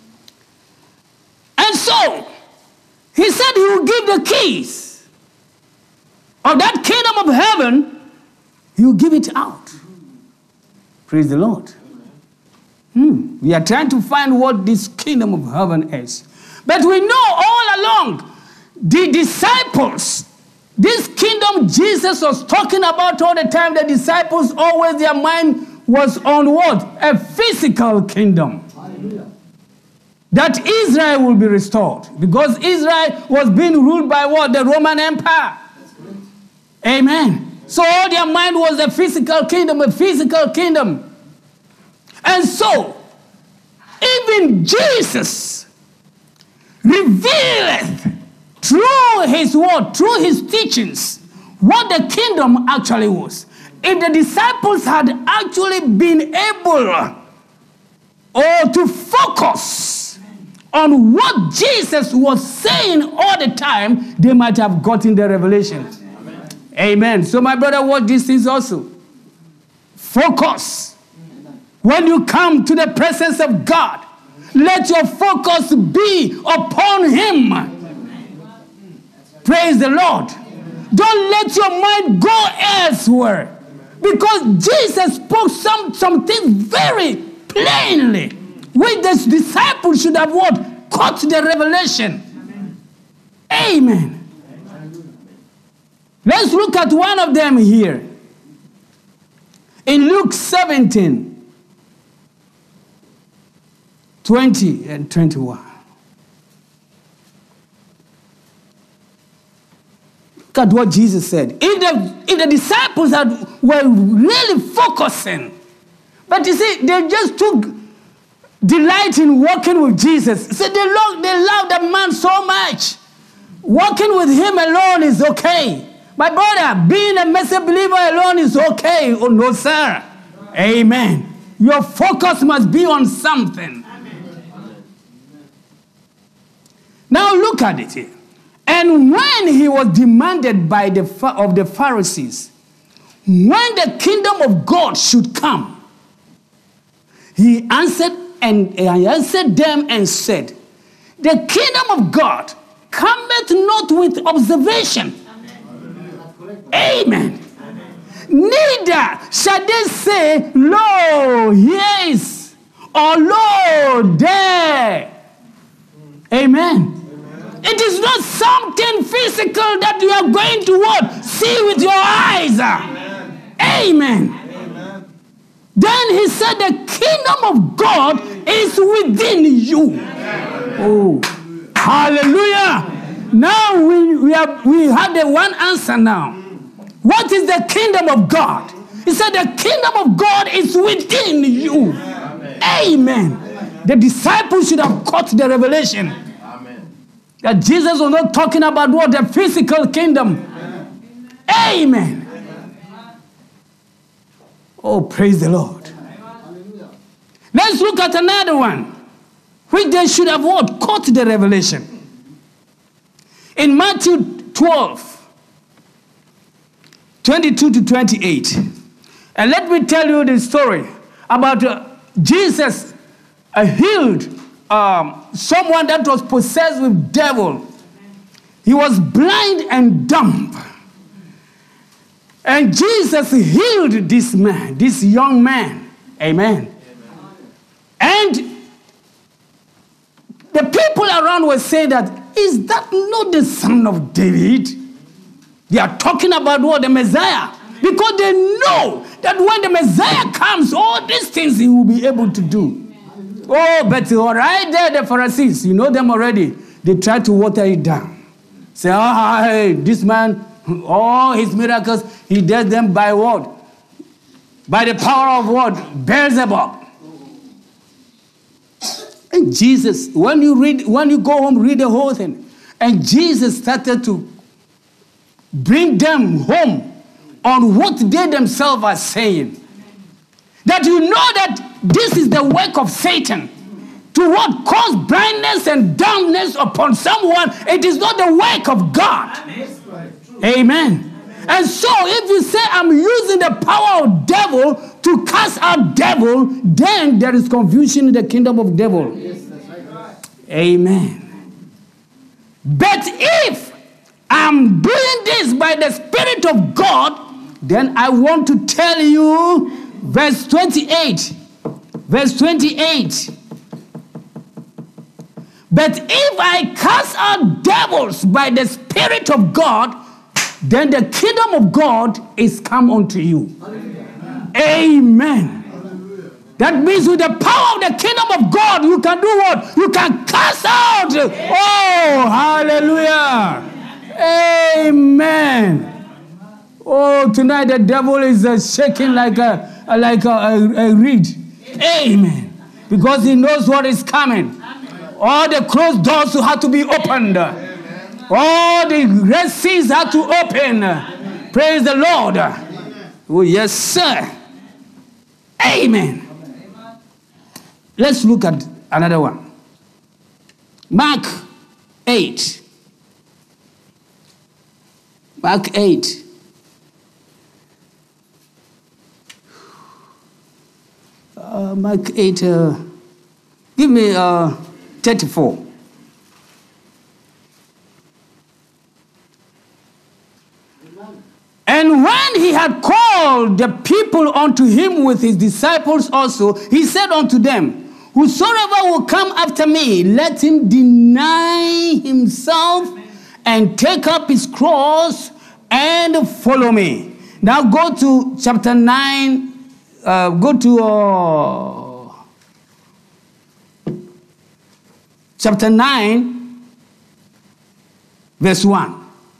And so, he said he will give the keys of that kingdom of heaven. He will give it out. Praise the Lord. Hmm. We are trying to find what this kingdom of heaven is. But we know all along, the disciples, this kingdom Jesus was talking about all the time, the disciples always, their mind was on what? A physical kingdom. Hallelujah. That Israel will be restored. Because Israel was being ruled by what? The Roman Empire. Amen. So all their mind was a physical kingdom, a physical kingdom. And so, even Jesus revealeth through his word, through his teachings, what the kingdom actually was. If the disciples had actually been able or to focus on what Jesus was saying all the time, they might have gotten the revelation. Amen. Amen. So my brother, watch these things also. Focus. When you come to the presence of God, let your focus be upon him. Praise the Lord. Don't let your mind go elsewhere. Because Jesus spoke some, some things very plainly, which the disciples should have what? Caught the revelation. Amen. Let's look at one of them here. In Luke seventeen, twenty and twenty-one. Look at what Jesus said. If the, if the disciples had, were really focusing, but you see, they just took delight in walking with Jesus. See, they loved, they loved that man so much. Walking with him alone is okay. My brother, being a Messiah believer alone is okay. Oh, no, sir. Amen. Your focus must be on something. Now look at it here. And when he was demanded by the of the Pharisees, when the kingdom of God should come, he answered and he answered them and said, the kingdom of God cometh not with observation. Amen. Amen. Amen. Neither shall they say, lo, here is, or lo, there. Amen. It is not something physical that you are going to what? See with your eyes. Amen. Amen. Amen. Then he said the kingdom of God is within you. Oh, hallelujah. Now we, we, have, we have the one answer now. What is the kingdom of God? He said the kingdom of God is within you. Amen. Amen. The disciples should have caught the revelation. Amen. That Jesus was not talking about what? The physical kingdom. Amen. Amen. Oh, praise the Lord. Hallelujah. Let's look at another one, which they should have what? Caught the revelation. In Matthew twelve, twenty-two to twenty-eight. And let me tell you the story about uh, Jesus uh, healed um, someone that was possessed with devil. He was blind and dumb. And Jesus healed this man, this young man. Amen. Amen. And the people around were saying that, is that not the son of David? They are talking about what? The Messiah. Because they know that when the Messiah comes, all these things he will be able to do. Oh, but all right there, the Pharisees, you know them already. They try to water it down. Say, ah, oh, hey, this man, all his miracles, he does them by what? By the power of what? Beelzebub. And Jesus, when you read, when you go home, read the whole thing. And Jesus started to bring them home on what they themselves are saying. That you know that this is the work of Satan. To what? Cause blindness and dumbness upon someone. It is not the work of God. Amen. And so if you say I'm using the power of devil to cast out devil, then there is confusion in the kingdom of devil. Amen. But if I'm doing this by the Spirit of God, then I want to tell you verse twenty-eight. Verse twenty-eight. But if I cast out devils by the Spirit of God, then the kingdom of God is come unto you. Amen. Amen. That means with the power of the kingdom of God, you can do what? You can cast out. Oh, hallelujah. Amen. Oh, tonight the devil is uh, shaking like a like a, a, a reed. Amen. Because he knows what is coming. All the closed doors have to be opened. All the red seas have to open. Praise the Lord. Oh, yes, sir. Amen. Let's look at another one. Mark eight. Mark eight. Uh, Mark eight. Uh, give me uh, thirty-four. And when he had called the people unto him with his disciples also, he said unto them, whosoever will come after me, let him deny himself and take up his cross and follow me. Now go to chapter nine, uh, go to uh, chapter nine, verse one.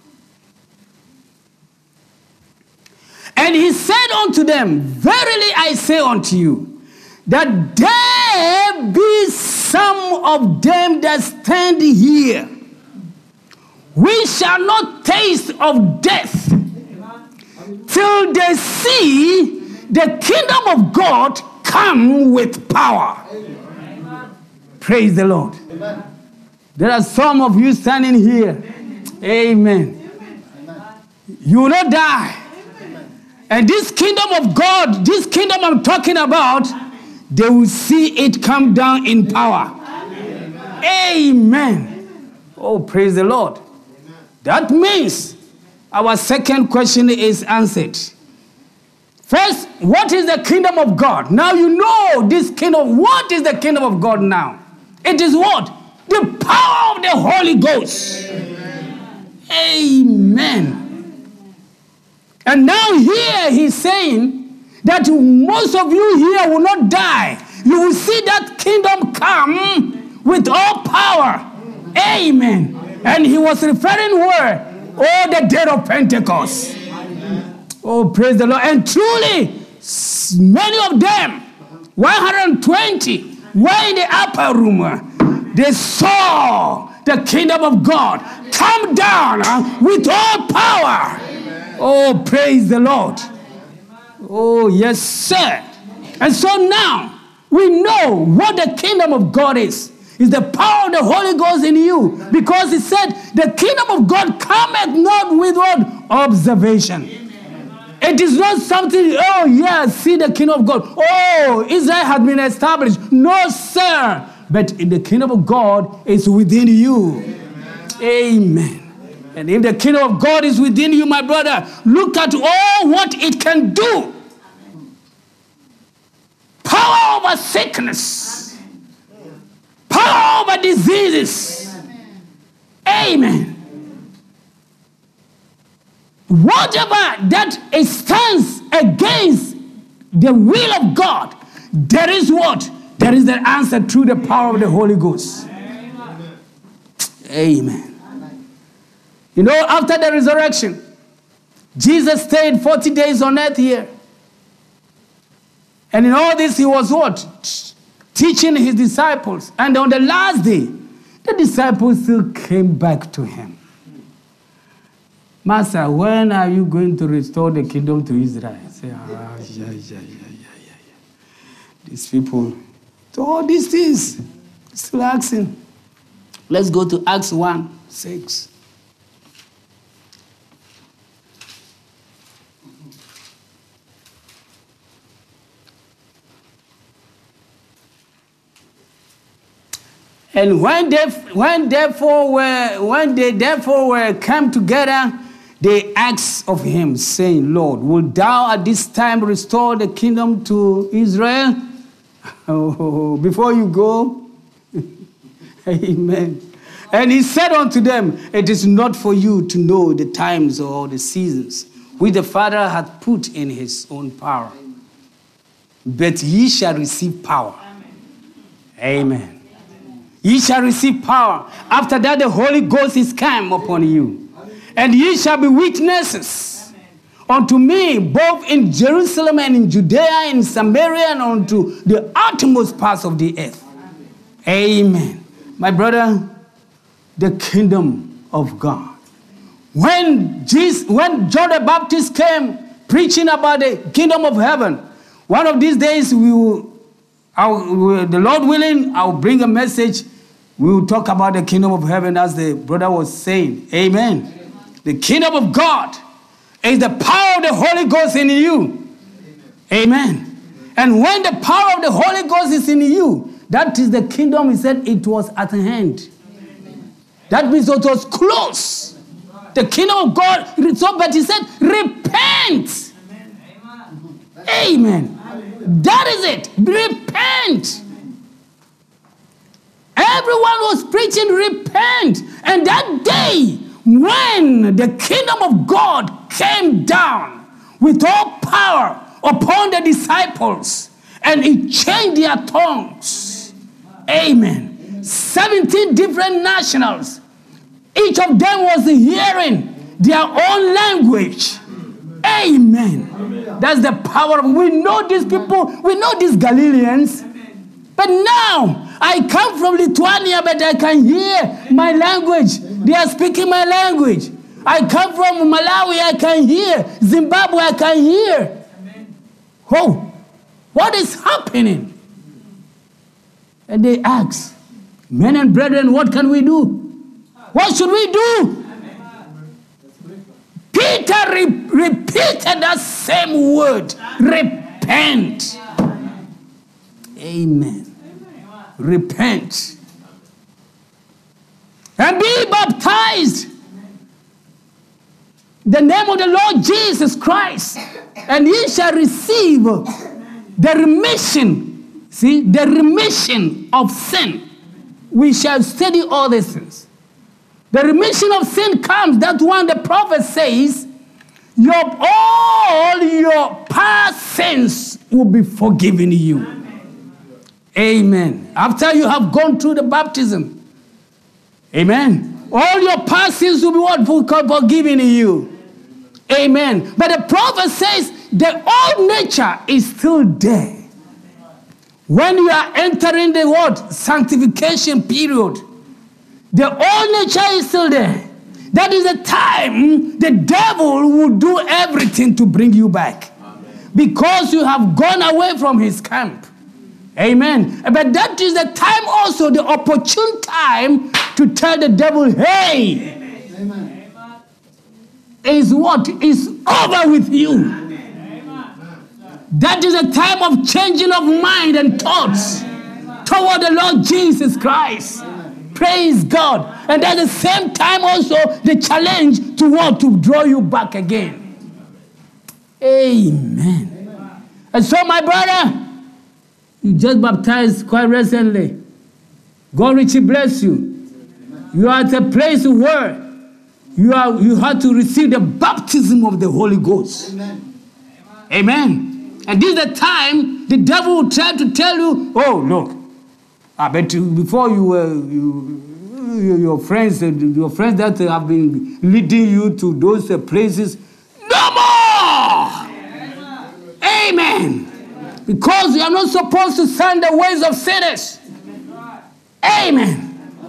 And he said unto them, verily I say unto you, that there be some of them that stand here, we shall not taste of death till they see the kingdom of God come with power. Amen. Praise the Lord. Amen. There are some of you standing here. Amen. Amen. You will not die. And this kingdom of God, this kingdom I'm talking about, they will see it come down in power. Amen. Amen. Oh, praise the Lord. Amen. That means our second question is answered. First, what is the kingdom of God? Now you know this kingdom. What is the kingdom of God now? It is what? The power of the Holy Ghost. Amen. Amen. And now here he's saying that most of you here will not die. You will see that kingdom come with all power. Amen. And he was referring where? Oh, the day of Pentecost. Oh, praise the Lord. And truly, many of them, one hundred twenty, were in the upper room. They saw the kingdom of God come down uh, with all power. Oh, praise the Lord. Oh, yes, sir. And so now, we know what the kingdom of God is. It's the power of the Holy Ghost in you. Because it said, the kingdom of God cometh not with what? Observation. It is not something, oh, yeah, see the kingdom of God. Oh, Israel has been established. No, sir. But in the kingdom of God is within you. Amen. Amen. And if the kingdom of God is within you, my brother, look at all what it can do. Power over sickness. Power over diseases. Amen. Whatever that stands against the will of God, there is what? There is the answer through the power of the Holy Ghost. Amen. Amen. You know, after the resurrection, Jesus stayed forty days on earth here. And in all this, he was what? Teaching his disciples. And on the last day, the disciples still came back to him. Master, when are you going to restore the kingdom to Israel? I say, ah, yeah, yeah, yeah, yeah, yeah, yeah. These people, all these things, still asking. Let's go to Acts one, six. And when they, when therefore were, when they therefore were come together, they asked of him, saying, Lord, wilt thou at this time restore the kingdom to Israel? Oh, before you go, amen. And he said unto them, it is not for you to know the times or the seasons which the Father hath put in his own power, but ye shall receive power. Amen. Ye shall receive power. After that, the Holy Ghost is come upon you. And ye shall be witnesses unto me, both in Jerusalem and in Judea, in Samaria, and unto the uttermost parts of the earth. Amen. My brother, the kingdom of God. When Jesus, when John the Baptist came preaching about the kingdom of heaven, one of these days we will, I'll, the Lord willing, I'll bring a message. We will talk about the kingdom of heaven as the brother was saying. Amen. Amen. The kingdom of God is the power of the Holy Ghost in you. Amen. Amen. And when the power of the Holy Ghost is in you, that is the kingdom, he said, it was at hand. Amen. That means it was close. The kingdom of God, so, but he said, repent. Amen. Amen. Amen. That is it. Repent. Everyone was preaching repent. And that day, when the kingdom of God came down with all power upon the disciples, and it changed their tongues. Amen. seventeen different nationals. Each of them was hearing their own language. Amen. Amen. That's the power of, we know these people, we know these Galileans. But now, I come from Lithuania, but I can hear my language. They are speaking my language. I come from Malawi, I can hear. Zimbabwe, I can hear. Oh, what is happening? And they ask, men and brethren, what can we do? What should we do? Peter re- repeated that same word, repent. Amen. Repent. And be baptized in the name of the Lord Jesus Christ, and ye shall receive the remission. See, the remission of sin. We shall study all these things. The remission of sin comes, that one the prophet says, your, all your past sins will be forgiven you. Amen. After you have gone through the baptism. Amen. All your past sins will be what? Forgiven you. Amen. But the prophet says the old nature is still there. When you are entering the what? Sanctification period. The old nature is still there. That is the time the devil will do everything to bring you back. Amen. Because you have gone away from his camp. Amen. But that is the time also, the opportune time to tell the devil, hey, Amen. Is what is over with you. Amen. That is a time of changing of mind and thoughts toward the Lord Jesus Christ. Praise God. And at the same time also the challenge to want to draw you back again. Amen. Amen. And so my brother, you just baptized quite recently. God richly bless you. You are at a place where you are you have to receive the baptism of the Holy Ghost. Amen. Amen. And this is the time the devil will try to tell you, oh look, I bet you before you were, you, your friends, your friends that have been leading you to those places, no more! Amen. Amen. Because you are not supposed to stand the ways of sinners. Amen.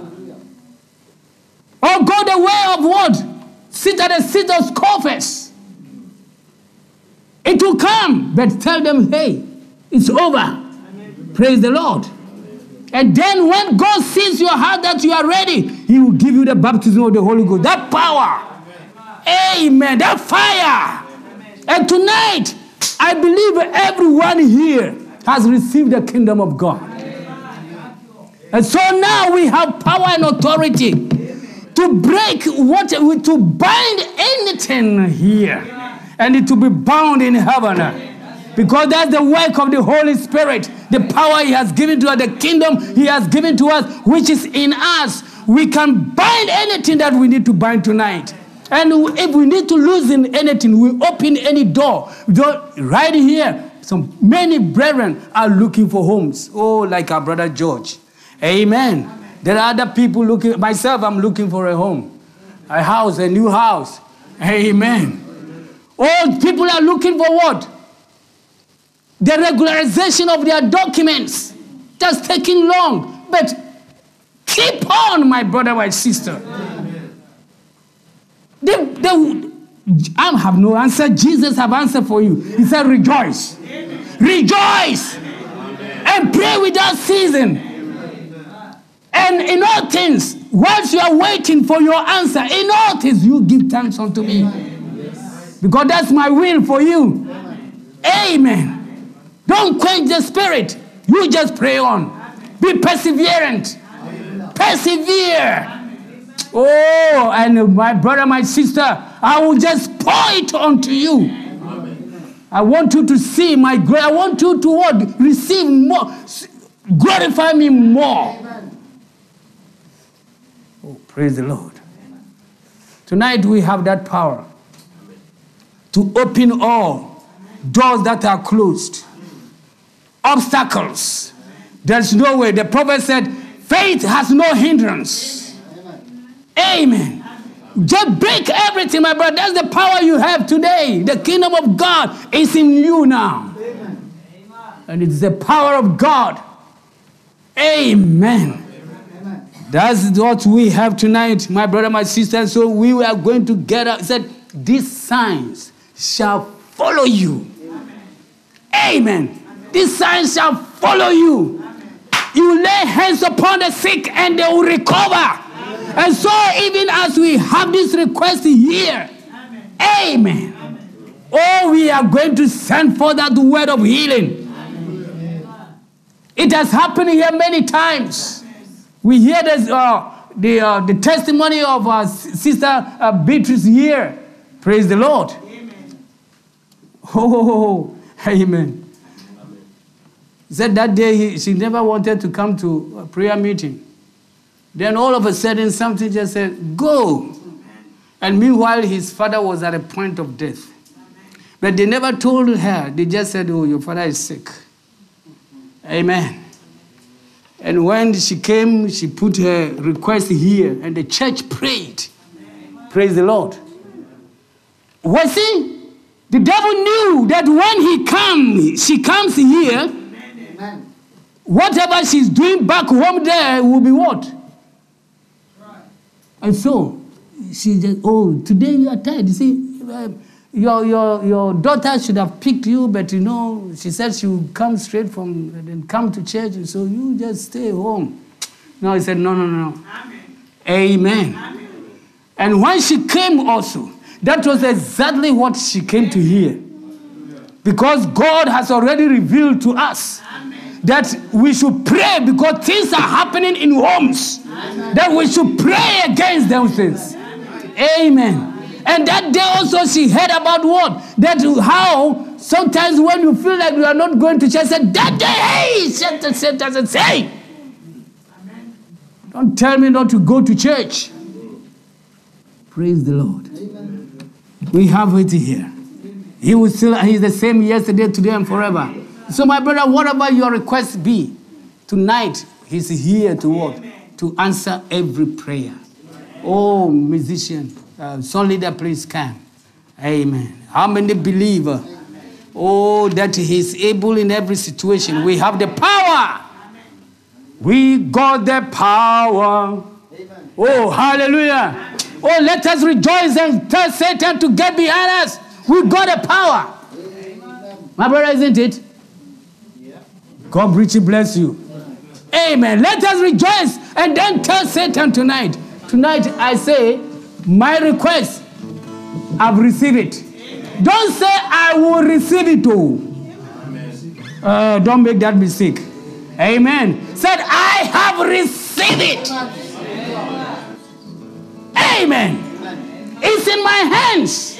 Or go the way of what? Sit at the seat of scoffers. It will come, but tell them, hey, it's over. Amen. Praise the Lord. And then when God sees your heart that you are ready, he will give you the baptism of the Holy Ghost. That power. Amen. Amen. That fire. Amen. And tonight, I believe everyone here has received the kingdom of God. Amen. And so now we have power and authority to break what, to bind anything here. And it to be bound in heaven. Because that's the work of the Holy Spirit. The power he has given to us, the kingdom he has given to us, which is in us. We can bind anything that we need to bind tonight. And if we need to loosen anything, we open any door. Right here, some many brethren are looking for homes. Oh, like our brother George. Amen. Amen. There are other people looking. Myself, I'm looking for a home. A house, a new house. Amen. All people are looking for what? The regularization of their documents. That's taking long. But keep on, my brother, my sister. They, they, I have no answer. Jesus have answer for you. He said, rejoice. Amen. Rejoice. Amen. And pray without ceasing. Amen. And in all things, whilst you are waiting for your answer, in all things you give thanks unto me. Yes. Because that's my will for you. Amen. Amen. Don't quench the spirit. You just pray on. Be perseverant. Amen. Persevere. Oh, and my brother, my sister, I will just pour it onto you. Amen. I want you to see my glory. I want you to what? Receive more. Glorify me more. Amen. Oh, praise the Lord. Tonight we have that power to open all doors that are closed. Obstacles. There's no way. The prophet said, faith has no hindrance. Amen. Just break everything, my brother. That's the power you have today. The kingdom of God is in you now. Amen. And it's the power of God. Amen. Amen. That's what we have tonight, my brother, my sister. So we are going to get up. He said, these signs shall follow you. Amen. Amen. These signs shall follow you. Amen. You lay hands upon the sick and they will recover. And so even as we have this request here, amen. Amen. Amen. Oh, we are going to send forth that word of healing. Amen. It has happened here many times. We hear this, uh, the, uh, the testimony of our sister uh, Beatrice here. Praise the Lord. Amen. Oh, amen. He said that day he, she never wanted to come to a prayer meeting. Then all of a sudden, something just said, go. And meanwhile, his father was at a point of death. But they never told her. They just said, oh, your father is sick. Amen. And when she came, she put her request here, and the church prayed. Amen. Praise the Lord. Well, see, the devil knew that when he comes, she comes here, Amen. Whatever she's doing back home there will be what? Right. And so, she just, oh, today you are tired. You see, uh, your, your, your daughter should have picked you, but you know, she said she would come straight from, and come to church, and so you just stay home. No, he said, no, no, no. Amen. Amen. Amen. And when she came also, that was exactly what she came to hear. Because God has already revealed to us Amen. That we should pray because things are happening in homes. Amen. That we should pray against those things. Amen. Amen. And that day also she heard about what? That how sometimes when you feel like you are not going to church, say, that day, hey, Satan, Satan doesn't say. Amen. Don't tell me not to go to church. Praise the Lord. Amen. We have it here. He will still, he's the same yesterday, today, and forever. So my brother, whatever your request be, tonight he's here to what? To answer every prayer. Oh, musician. Uh, song leader, please come. Amen. How many believe? Uh, oh, that he is able in every situation. We have the power. We got the power. Oh, hallelujah. Oh, let us rejoice and tell Satan to get behind us. We got the power. My brother, isn't it? God richly bless you. Amen. Let us rejoice and then tell Satan tonight. Tonight I say, my request, I've received it. Amen. Don't say I will receive it all. Uh, don't make that mistake. Amen. Said I have received it. Amen. Amen. It's in my hands.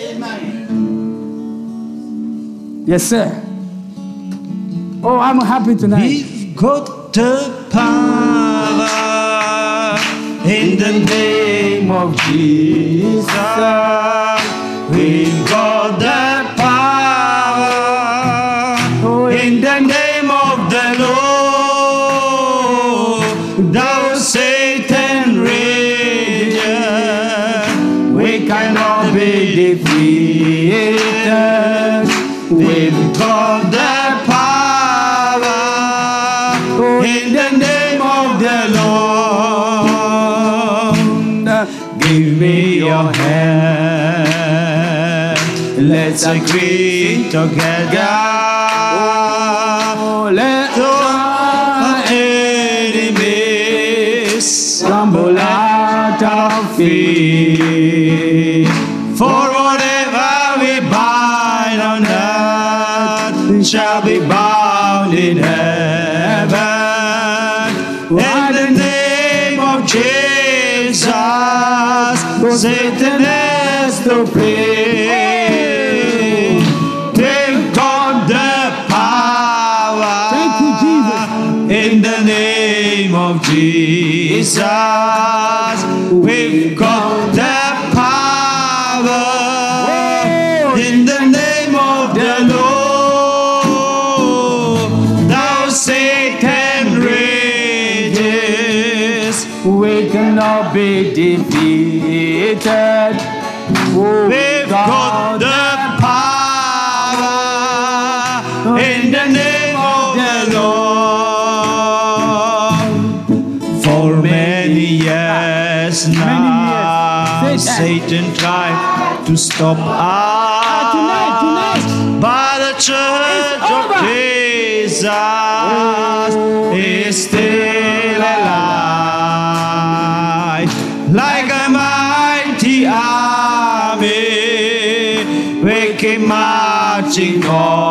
Amen. Yes, sir. Oh, I'm happy tonight. We've got the power in the name of Jesus. We've got the power in the name of the Lord. Thou Satan rageth, we cannot be defeated. We've got the power in the name of the Lord. Give me your hand, let's agree together. Oh, let our enemies stumble at our feet. For whatever we bind on earth shall be bound in heaven. In the name of Jesus, Satan has to flee. We've got the power. Thank you, Jesus. In the name of Jesus, we've got the power. In the name of the Lord, thou Satan rages, We cannot be defeated. Oh, we've got the power in the name of the Lord. For many years now, Many years. Satan tried to stop us, tonight, tonight. but the church of over. Jesus is still alive, like a mighty army. We keep marching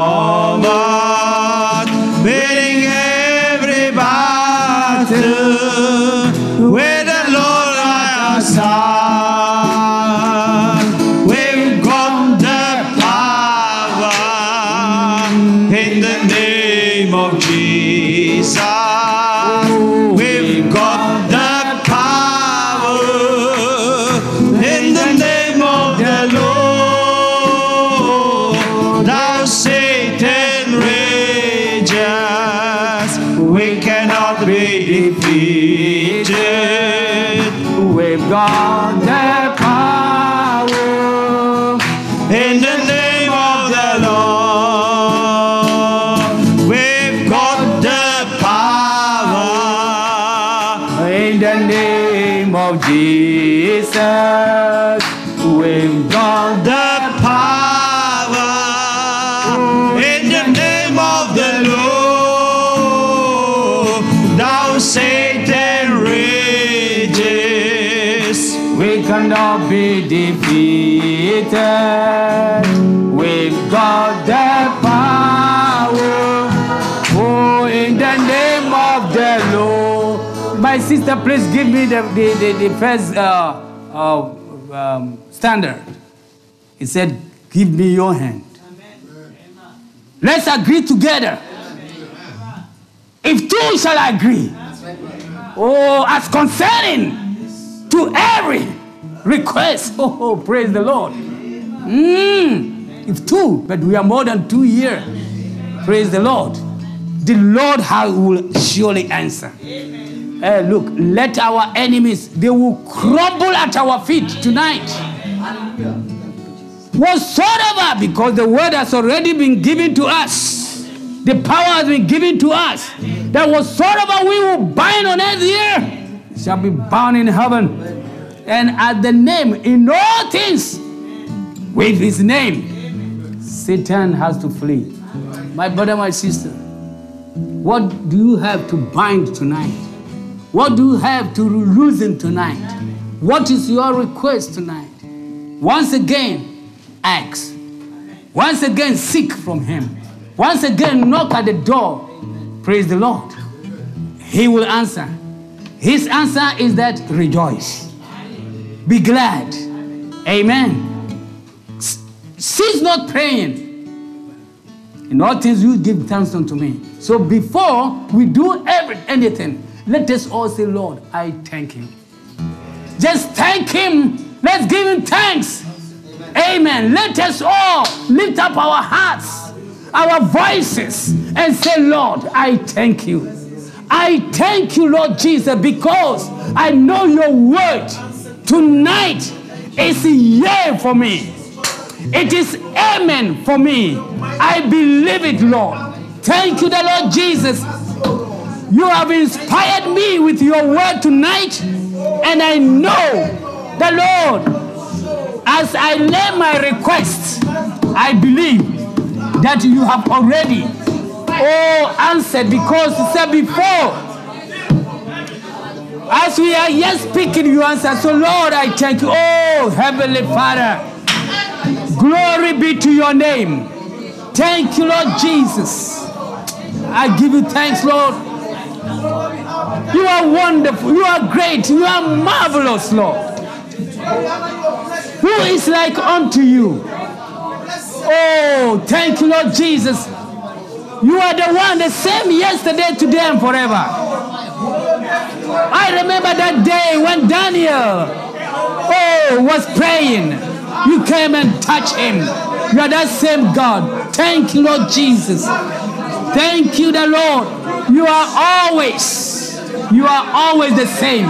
onward, winning every battle with the Lord on our side. We've got the power in the name of Jesus. We've got the power in the name of the Lord. We've got the power In the name of the Lord, we've got the power. in the name of Jesus. We've got The power in the name of the Lord. Thou Satan rages. We cannot be defeated. We've got the power. Oh, in the name of the Lord. My sister, please give me the, the, the, the first uh, uh, um, standard. He said, give me your hand. Amen. Let's agree together. Amen. If two shall agree, oh, as concerning to every request. Oh, oh, praise the Lord. Mm, if two, but we are more than two here. Praise the Lord. The Lord will surely answer. Uh, look, let our enemies, they will crumble at our feet tonight. Whatsoever, because the word has already been given to us. The power has been given to us. That whatsoever we will bind on earth here shall be bound in heaven. And at the name, in all things, with his name, Satan has to flee. My brother, my sister, what do you have to bind tonight? What do you have to loosen tonight? What is your request tonight? Once again, ask. Once again, seek from him. Once again, knock at the door. Praise the Lord. He will answer. His answer is that rejoice. Be glad. Amen. Cease not praying. In all things you give thanks unto me. So before we do every, anything, let us all say, Lord, I thank you. Just thank him. Let's give him thanks. Amen. Let us all lift up our hearts, our voices, and say, Lord, I thank you. I thank you, Lord Jesus, because I know your word tonight is a yea for me. It is amen for me. I believe it, Lord. Thank you, the Lord Jesus. You have inspired me with your word tonight, and I know the Lord, as I lay my request, I believe that you have already oh answered, because you said before, as we are yet speaking, you answer. So Lord, I thank you. Oh, Heavenly Father, glory be to your name. Thank you, Lord Jesus. I give you thanks, Lord. You are wonderful. You are great. You are marvelous, Lord. Who is like unto you? Oh, thank you, Lord Jesus. You are the one, the same yesterday, today, and forever. I remember that day when Daniel, oh, was praying. You came and touched him. You are that same God. Thank you, Lord Jesus. Thank you, the Lord. You are always, you are always the same.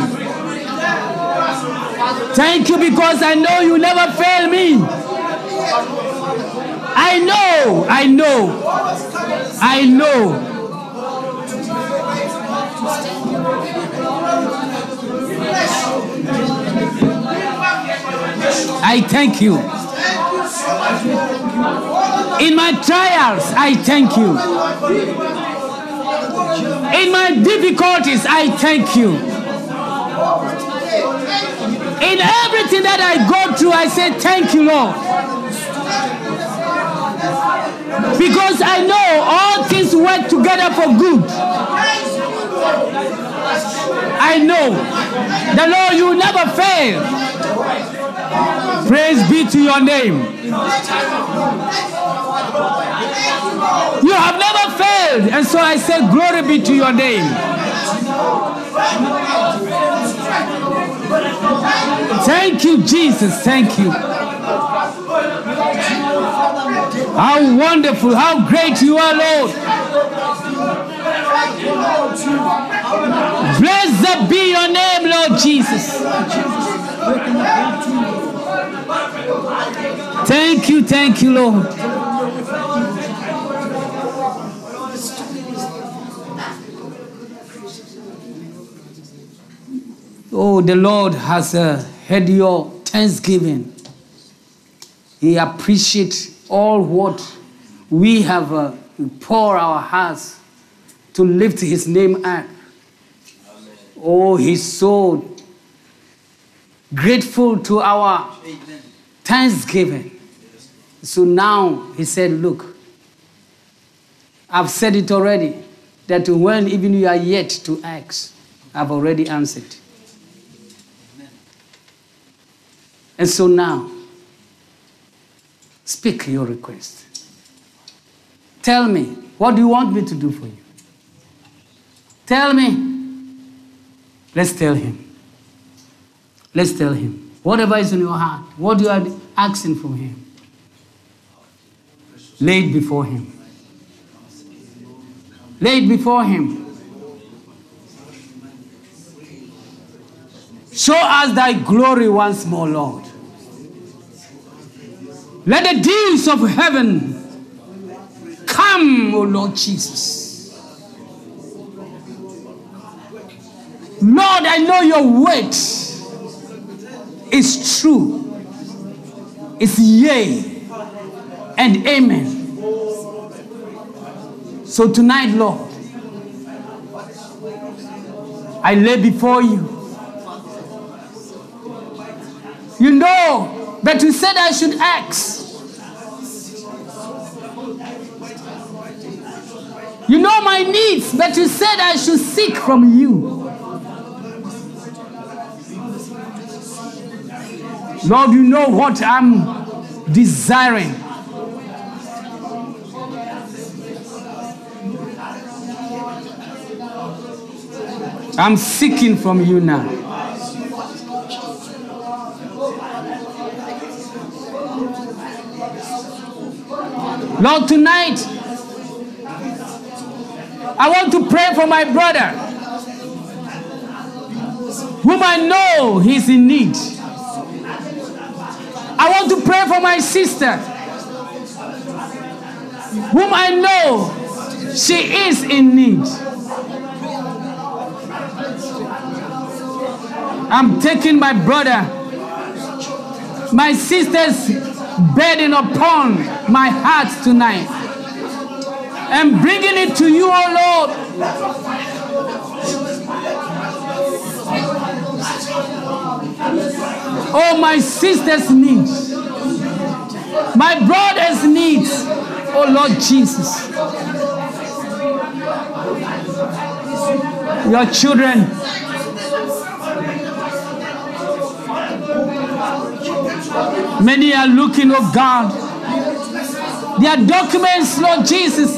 Thank you, because I know you never fail me. I know, I know, I know. I thank you. In my trials, I thank you. In my difficulties, I thank you. In everything that I go through, I say thank you, Lord. Because I know all things work together for good. I know the Lord, you never fail. Praise be to your name. You have never failed, and so I say glory be to your name. Thank you, Jesus. Thank you. How wonderful, how great you are, Lord. Blessed be your name, Lord Jesus. Thank you, thank you, Lord. Oh, the Lord has uh, heard your thanksgiving. He appreciates all what we have uh, poured our hearts to lift his name up. Oh, he's so grateful to our thanksgiving. So now he said, look, I've said it already, that when even you are yet to ask, I've already answered. And so now, speak your request. Tell me, what do you want me to do for you? Tell me. Let's tell him. Let's tell him. Whatever is in your heart, what you are asking from him, lay it before him. Lay it before him. Show us thy glory once more, Lord. Let the dews of heaven come, O Lord Jesus. Lord, I know your word is true. It's yea and amen. So tonight, Lord, I lay before you. You know, but you said I should ask. You know my needs, but you said I should seek from you. Lord, you know what I'm desiring. I'm seeking from you now. Lord, tonight, I want to pray for my brother, whom I know he's in need. I want to pray for my sister, whom I know she is in need. I'm taking my brother, my sister's burden upon my heart tonight and bringing it to you, oh Lord. Oh, my sister's needs, my brother's needs, oh Lord Jesus. Your children, many are looking, oh God. Their documents, Lord Jesus,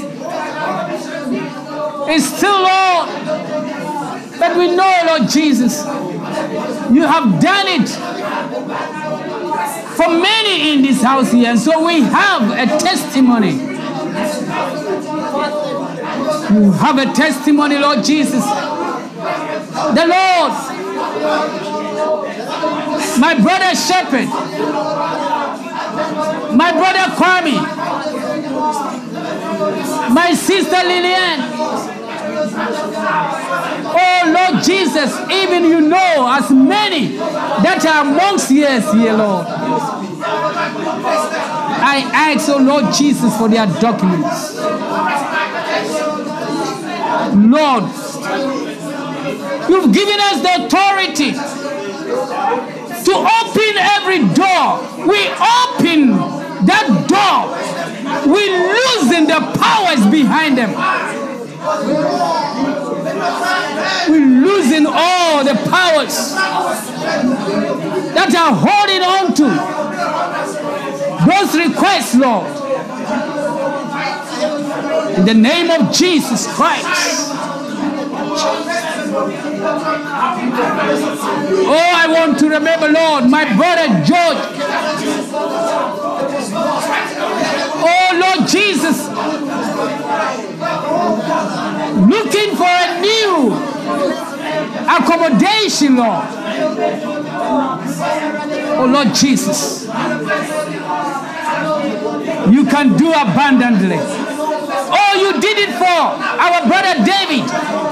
is still, Lord. But we know, Lord Jesus, you have done it for many in this house here. And so we have a testimony. You have a testimony, Lord Jesus. The Lord, my brother Shepherd, my brother Kwame, my sister Lillian. Oh Lord Jesus, even you know as many that are amongst us here, Lord. I ask, oh Lord Jesus, for their documents. Lord, you've given us the authority to open every door. We open that door. We loosen the powers behind them. We loosen all the powers that are holding on to those requests, Lord. In the name of Jesus Christ. Oh, I want to remember, Lord, my brother George. Oh, Lord Jesus, looking for a new accommodation, Lord. Oh, Lord Jesus, you can do abundantly. Oh, you did it for our brother David.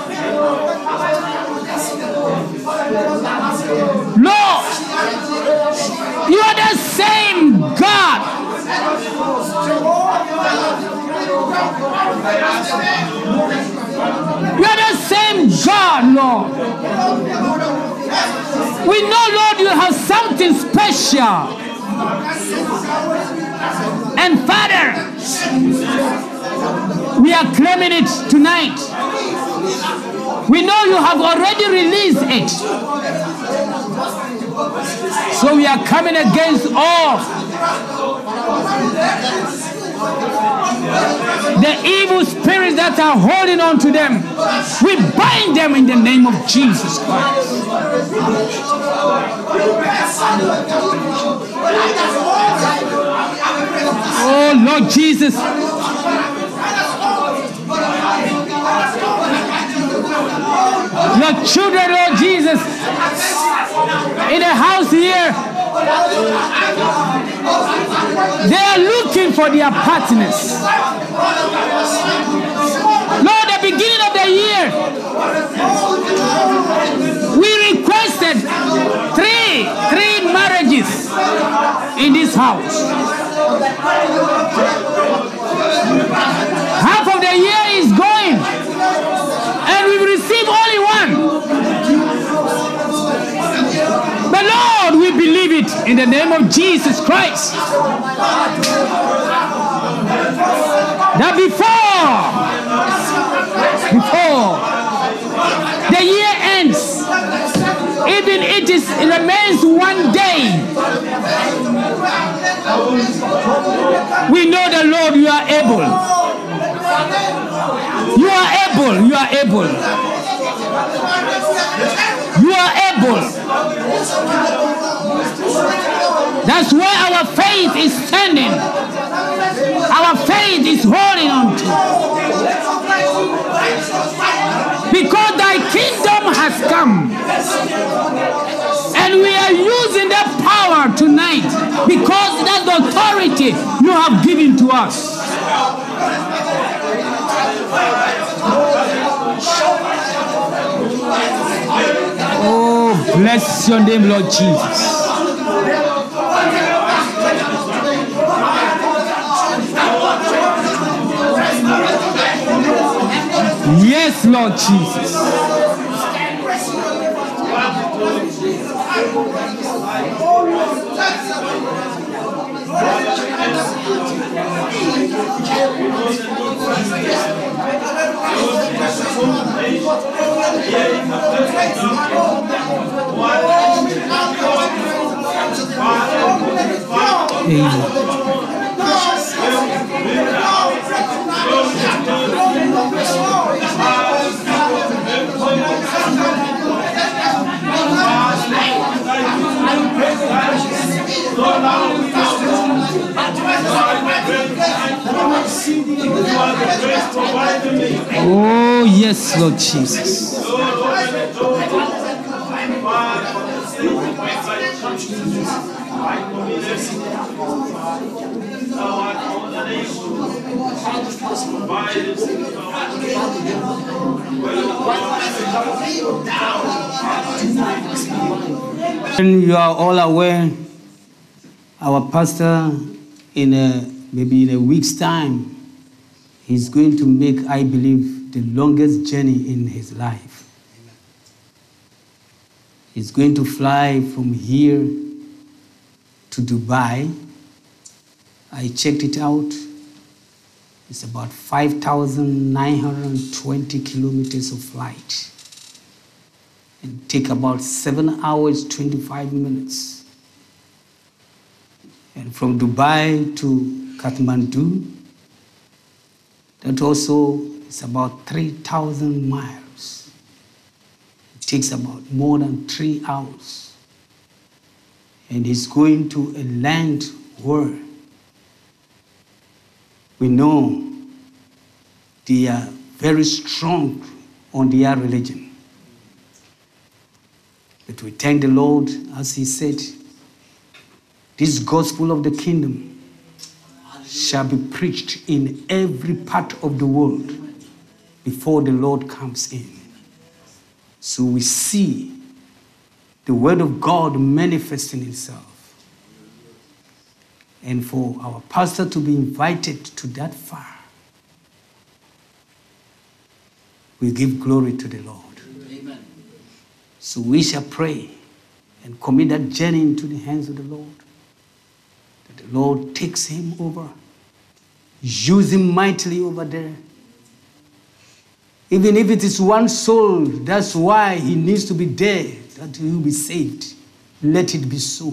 Lord, you are the same God. You are the same God, Lord. We know, Lord, you have something special. And Father, we are claiming it tonight. We know you have already released it. So we are coming against all the evil spirits that are holding on to them. We bind them in the name of Jesus Christ. Oh, Lord Jesus. Your children, Lord Jesus, in the house here, they are looking for their partners. Lord, the beginning of the year, we requested three, three marriages in this house. Half of the year is going, and we've received only one. But Lord, we believe it in the name of Jesus Christ. That before, before the year ends, even it is it remains one day, we know the Lord, you are able. You are able. You are able. You are able. That's where our faith is standing. Our faith is holding on to. Because thy kingdom has come. And we are using that power tonight because that's the authority you have given to us. Oh, bless your name, Lord Jesus. Yes, Lord Jesus. Oh, yes, Lord Jesus. And you are all aware, our pastor, in a, maybe in a week's time, he's going to make, I believe, the longest journey in his life. He's going to fly from here to Dubai. I checked it out. It's about five thousand nine hundred twenty kilometers of flight. And take about seven hours, twenty-five minutes. And from Dubai to Kathmandu, that also is about three thousand miles. It takes about more than three hours. And it's going to a land where we know they are very strong on their religion. But we thank the Lord, as he said, this gospel of the kingdom shall be preached in every part of the world before the Lord comes in. So we see the word of God manifesting itself. And for our pastor to be invited to that far, we give glory to the Lord. Amen. So we shall pray and commit that journey into the hands of the Lord. That the Lord takes him over, use him mightily over there. Even if it is one soul, that's why he needs to be there, that he will be saved. Let it be so.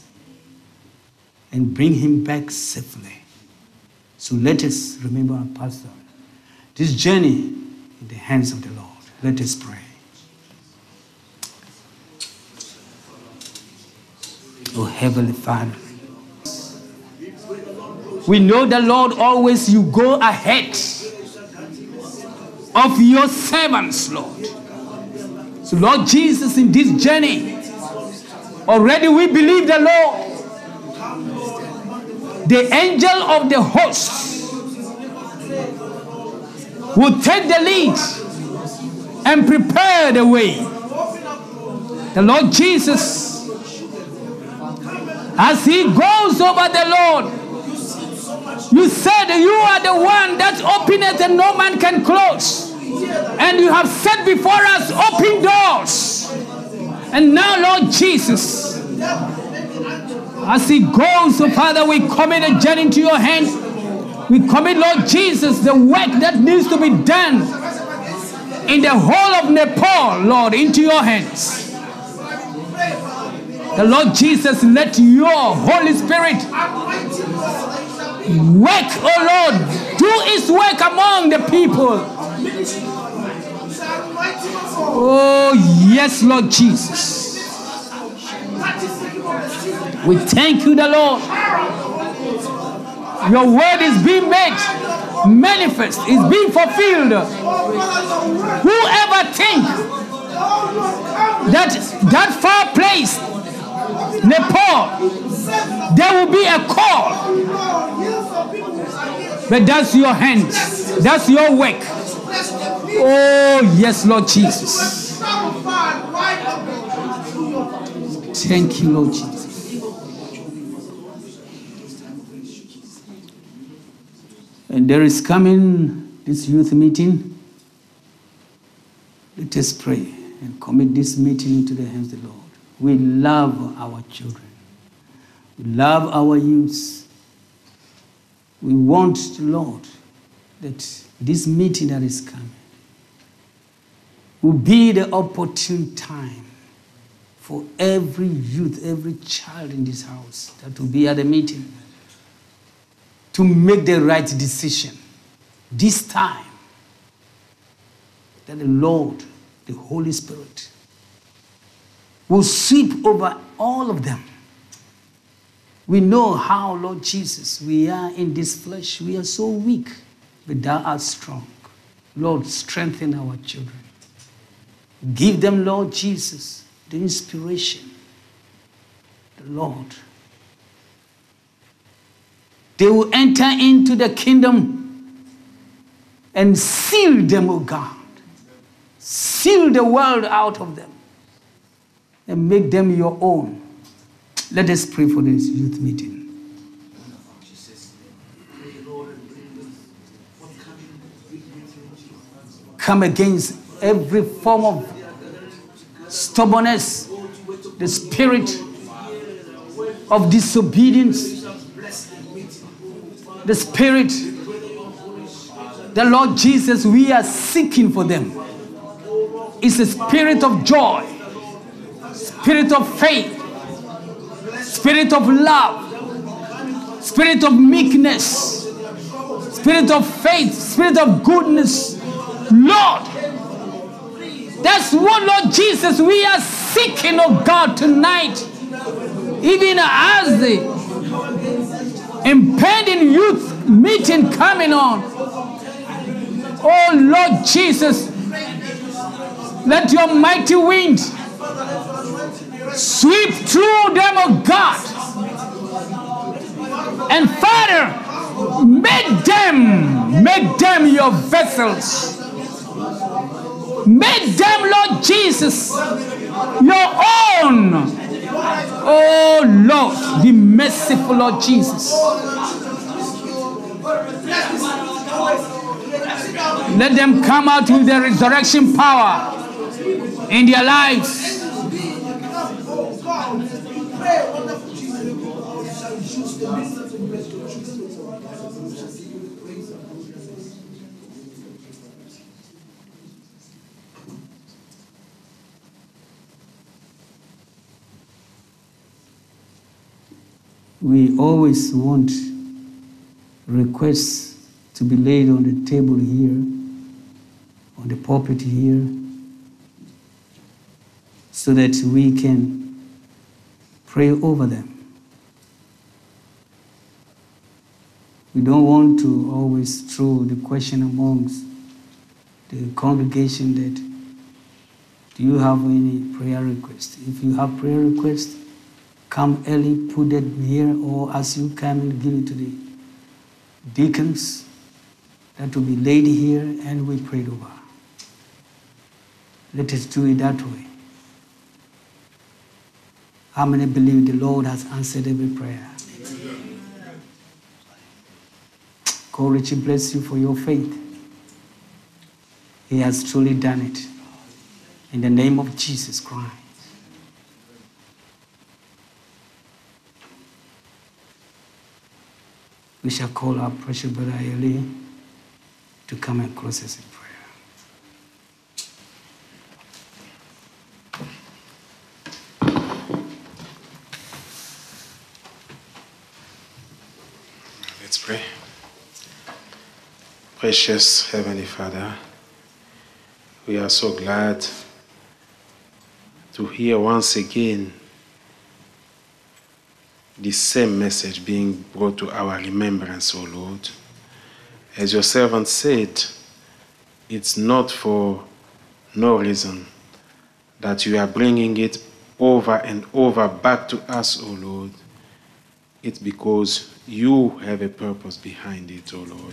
And bring him back safely. So let us remember our pastor. This journey in the hands of the Lord. Let us pray. Oh, Heavenly Father, we know that, Lord, always you go ahead of your servants, Lord. So, Lord Jesus, in this journey, already we believe the Lord. The angel of the host will take the lead and prepare the way. The Lord Jesus, as he goes over the Lord, you said you are the one that openeth and no man can close. And you have set before us open doors. And now, Lord Jesus, as he goes, so Father, we commit a journey into your hands. We commit, Lord Jesus, the work that needs to be done in the whole of Nepal, Lord, into your hands. The Lord Jesus, let your Holy Spirit work, oh Lord, do its work among the people. Oh, yes, Lord Jesus. We thank you, the Lord. Your word is being made manifest, is being fulfilled. Whoever think that that far place, Nepal, there will be a call. But that's your hands. That's your work. Oh, yes, Lord Jesus. Thank you, Lord Jesus. And there is coming this youth meeting. Let us pray and commit this meeting into the hands of the Lord. We love our children. We love our youths. We want, Lord, that this meeting that is coming will be the opportune time for every youth, every child in this house that will be at the meeting to make the right decision. This time, that the Lord, the Holy Spirit, will sweep over all of them. We know how, Lord Jesus, we are in this flesh. We are so weak, but thou art strong. Lord, strengthen our children. Give them, Lord Jesus, the inspiration. The Lord. They will enter into the kingdom and seal them, O God. Seal the world out of them and make them your own. Let us pray for this youth meeting. Come against every form of stubbornness, the spirit of disobedience, the spirit, the Lord Jesus, we are seeking for them. It's a spirit of joy, spirit of faith, spirit of love, spirit of meekness, spirit of faith, spirit of goodness. Lord, that's what, Lord Jesus, we are seeking, oh God, tonight. Even as the impending youth meeting coming on. Oh Lord Jesus, let your mighty wind Sweep through them, oh God. And Father, make them, make them your vessels. Make them, Lord Jesus, your own. Oh Lord, be merciful, Lord Jesus. Let them come out with the resurrection power in their lives. We always want requests to be laid on the table here, on the pulpit here, so that we can pray over them. We don't want to always throw the question amongst the congregation that, do you have any prayer request? If you have prayer request, come early, put it here, or as you can, give it to the deacons. That will be laid here, and we pray over. Let us do it that way. How many believe the Lord has answered every prayer? God richly bless you for your faith. He has truly done it. In the name of Jesus Christ. We shall call our precious brother Eli to come and close us in prayer. Let's pray. Precious Heavenly Father, we are so glad to hear once again the same message being brought to our remembrance, O Lord. As your servant said, it's not for no reason that you are bringing it over and over back to us, O Lord. It's because you have a purpose behind it, O Lord.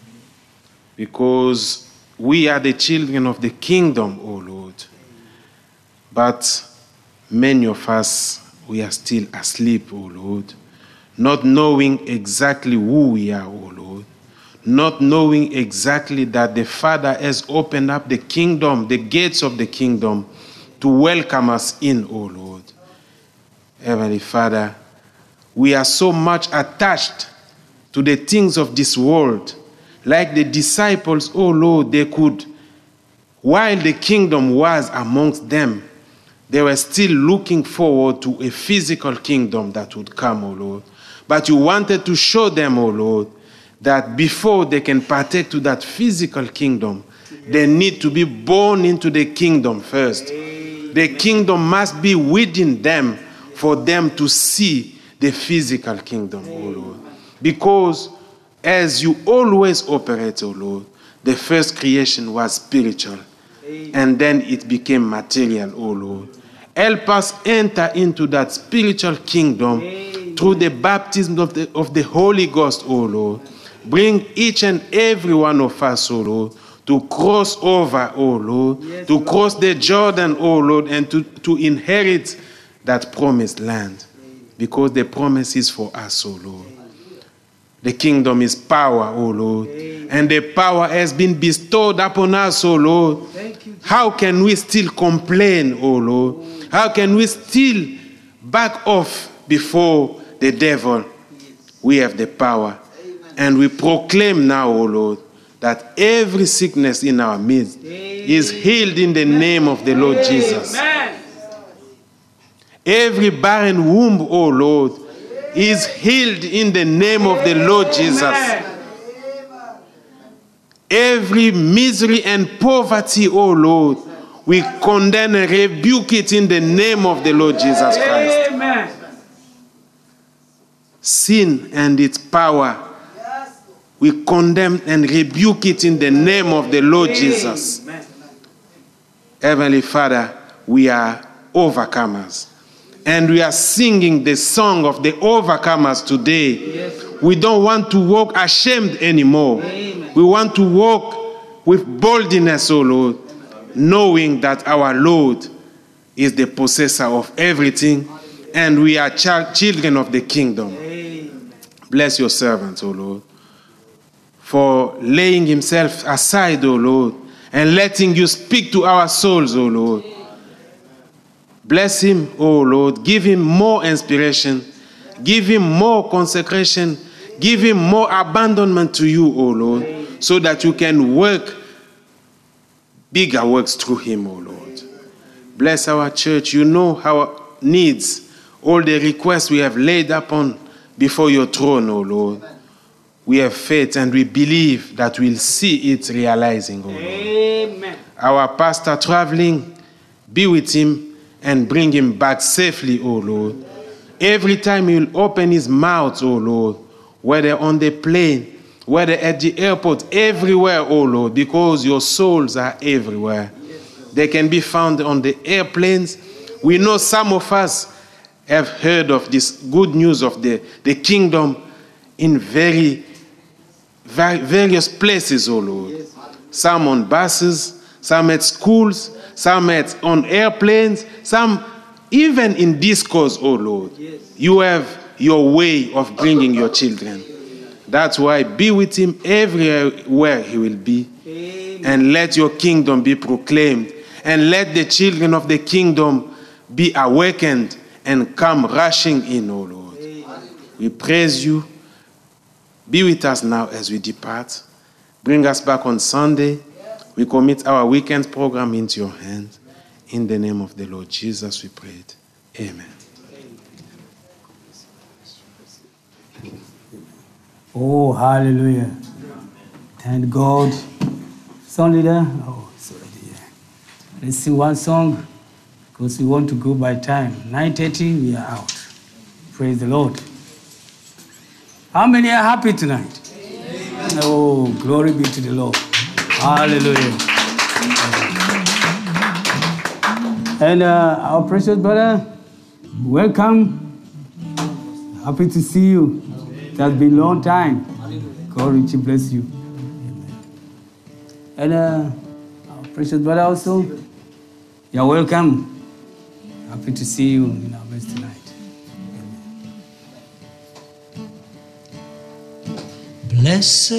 Because we are the children of the kingdom, O Lord. But many of us, we are still asleep, O Lord, not knowing exactly who we are, O Lord, not knowing exactly that the Father has opened up the kingdom, the gates of the kingdom, to welcome us in, O Lord. Heavenly Father, we are so much attached to the things of this world. Like the disciples, oh Lord, they could, while the kingdom was amongst them, they were still looking forward to a physical kingdom that would come, O Lord. But you wanted to show them, O Lord, that before they can partake to that physical kingdom, they need to be born into the kingdom first. The kingdom must be within them for them to see the physical kingdom, O Lord. Because as you always operate, O Lord, the first creation was spiritual. And then it became material, O Lord. Help us enter into that spiritual kingdom through the baptism of the, of the Holy Ghost, O Lord. Bring each and every one of us, O Lord, to cross over, O Lord, yes, to cross the Jordan, O Lord, and to, to inherit that promised land. Because the promise is for us, O Lord. The kingdom is power, O Lord. And the power has been bestowed upon us, O Lord. How can we still complain, O Lord? How can we still back off before the devil? We have the power. And we proclaim now, O Lord, that every sickness in our midst is healed in the name of the Lord Jesus. Every barren womb, O Lord, is healed in the name of the Lord Jesus. Every misery and poverty, O Lord, we condemn and rebuke it in the name of the Lord Jesus Christ. Amen. Sin and its power, we condemn and rebuke it in the name of the Lord Jesus. Amen. Heavenly Father, we are overcomers. And we are singing the song of the overcomers today. Yes. We don't want to walk ashamed anymore. Amen. We want to walk with boldness, O Lord, knowing that our Lord is the possessor of everything, and we are ch- children of the kingdom. Amen. Bless your servant, O Lord, for laying himself aside, O Lord, and letting you speak to our souls, O Lord. Bless him, O Lord. Give him more inspiration. Give him more consecration. Give him more abandonment to you, O Lord, so that you can work bigger works through him, O Lord. Bless our church. You know our needs, all the requests we have laid upon before your throne, O Lord. We have faith and we believe that we'll see it realizing, O Lord. Amen. Our pastor traveling, be with him and bring him back safely, O Lord. Every time he will open his mouth, O Lord, whether on the plane, whether at the airport, everywhere, O Lord, because your souls are everywhere. They can be found on the airplanes. We know some of us have heard of this good news of the, the kingdom in very, very various places, O Lord. Some on buses, some at schools, some at, on airplanes, some even in discourse, O Lord. Yes. You have your way of bringing your children. That's why be with him everywhere he will be. Amen. And let your kingdom be proclaimed. And let the children of the kingdom be awakened and come rushing in, O Lord. Amen. We praise you. Be with us now as we depart. Bring us back on Sunday. We commit our weekend program into your hands. In the name of the Lord Jesus, we prayed. Amen. Oh, hallelujah. Thank God. Song leader? Oh, sorry. Yeah. Let's sing one song because we want to go by time. nine thirty, we are out. Praise the Lord. How many are happy tonight? Amen. Oh, glory be to the Lord. Hallelujah. And uh, our precious brother, welcome. Happy to see you. It has been a long time. God richly bless you. And uh, our precious brother also, you're welcome. Happy to see you in our midst tonight. Blessed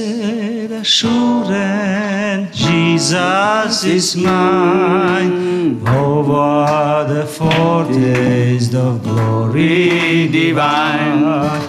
assurance, Jesus is mine. Over the foretaste of glory divine.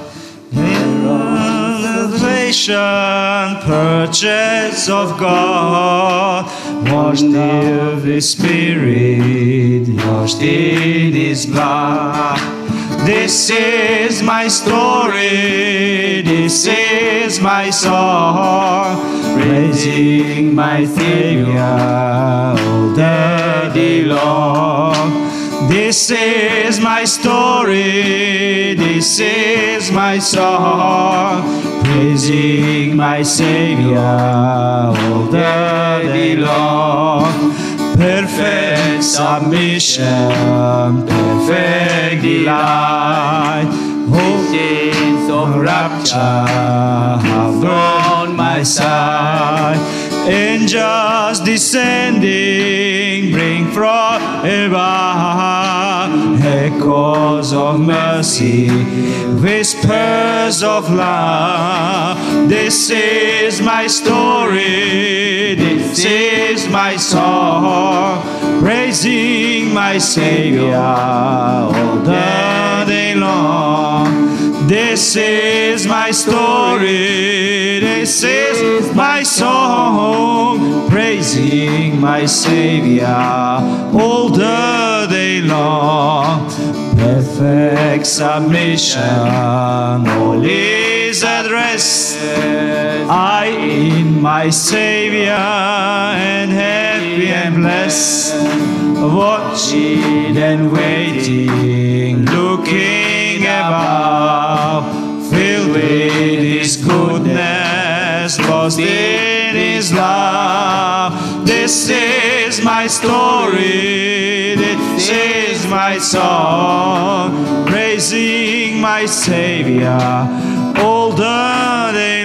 Salvation, purchase of God, washed in His Spirit, washed in His blood. This is my story, this is my song, praising my Savior all the day long. This is my story, this is my song, praising my Savior all the day long. Perfect submission, perfect delight, hopes of rapture have on my side. Angels descending bring from above echoes of mercy, whispers of love. This is my story, this is my song, praising my Savior all the day long. This is my story, this is my song, praising my Savior all the day long. Perfect submission, all is at rest. I in my Savior and happy and blessed, watching and waiting, looking above, filled with His goodness, lost in His love. This is my story, this is my song, praising my Savior all the day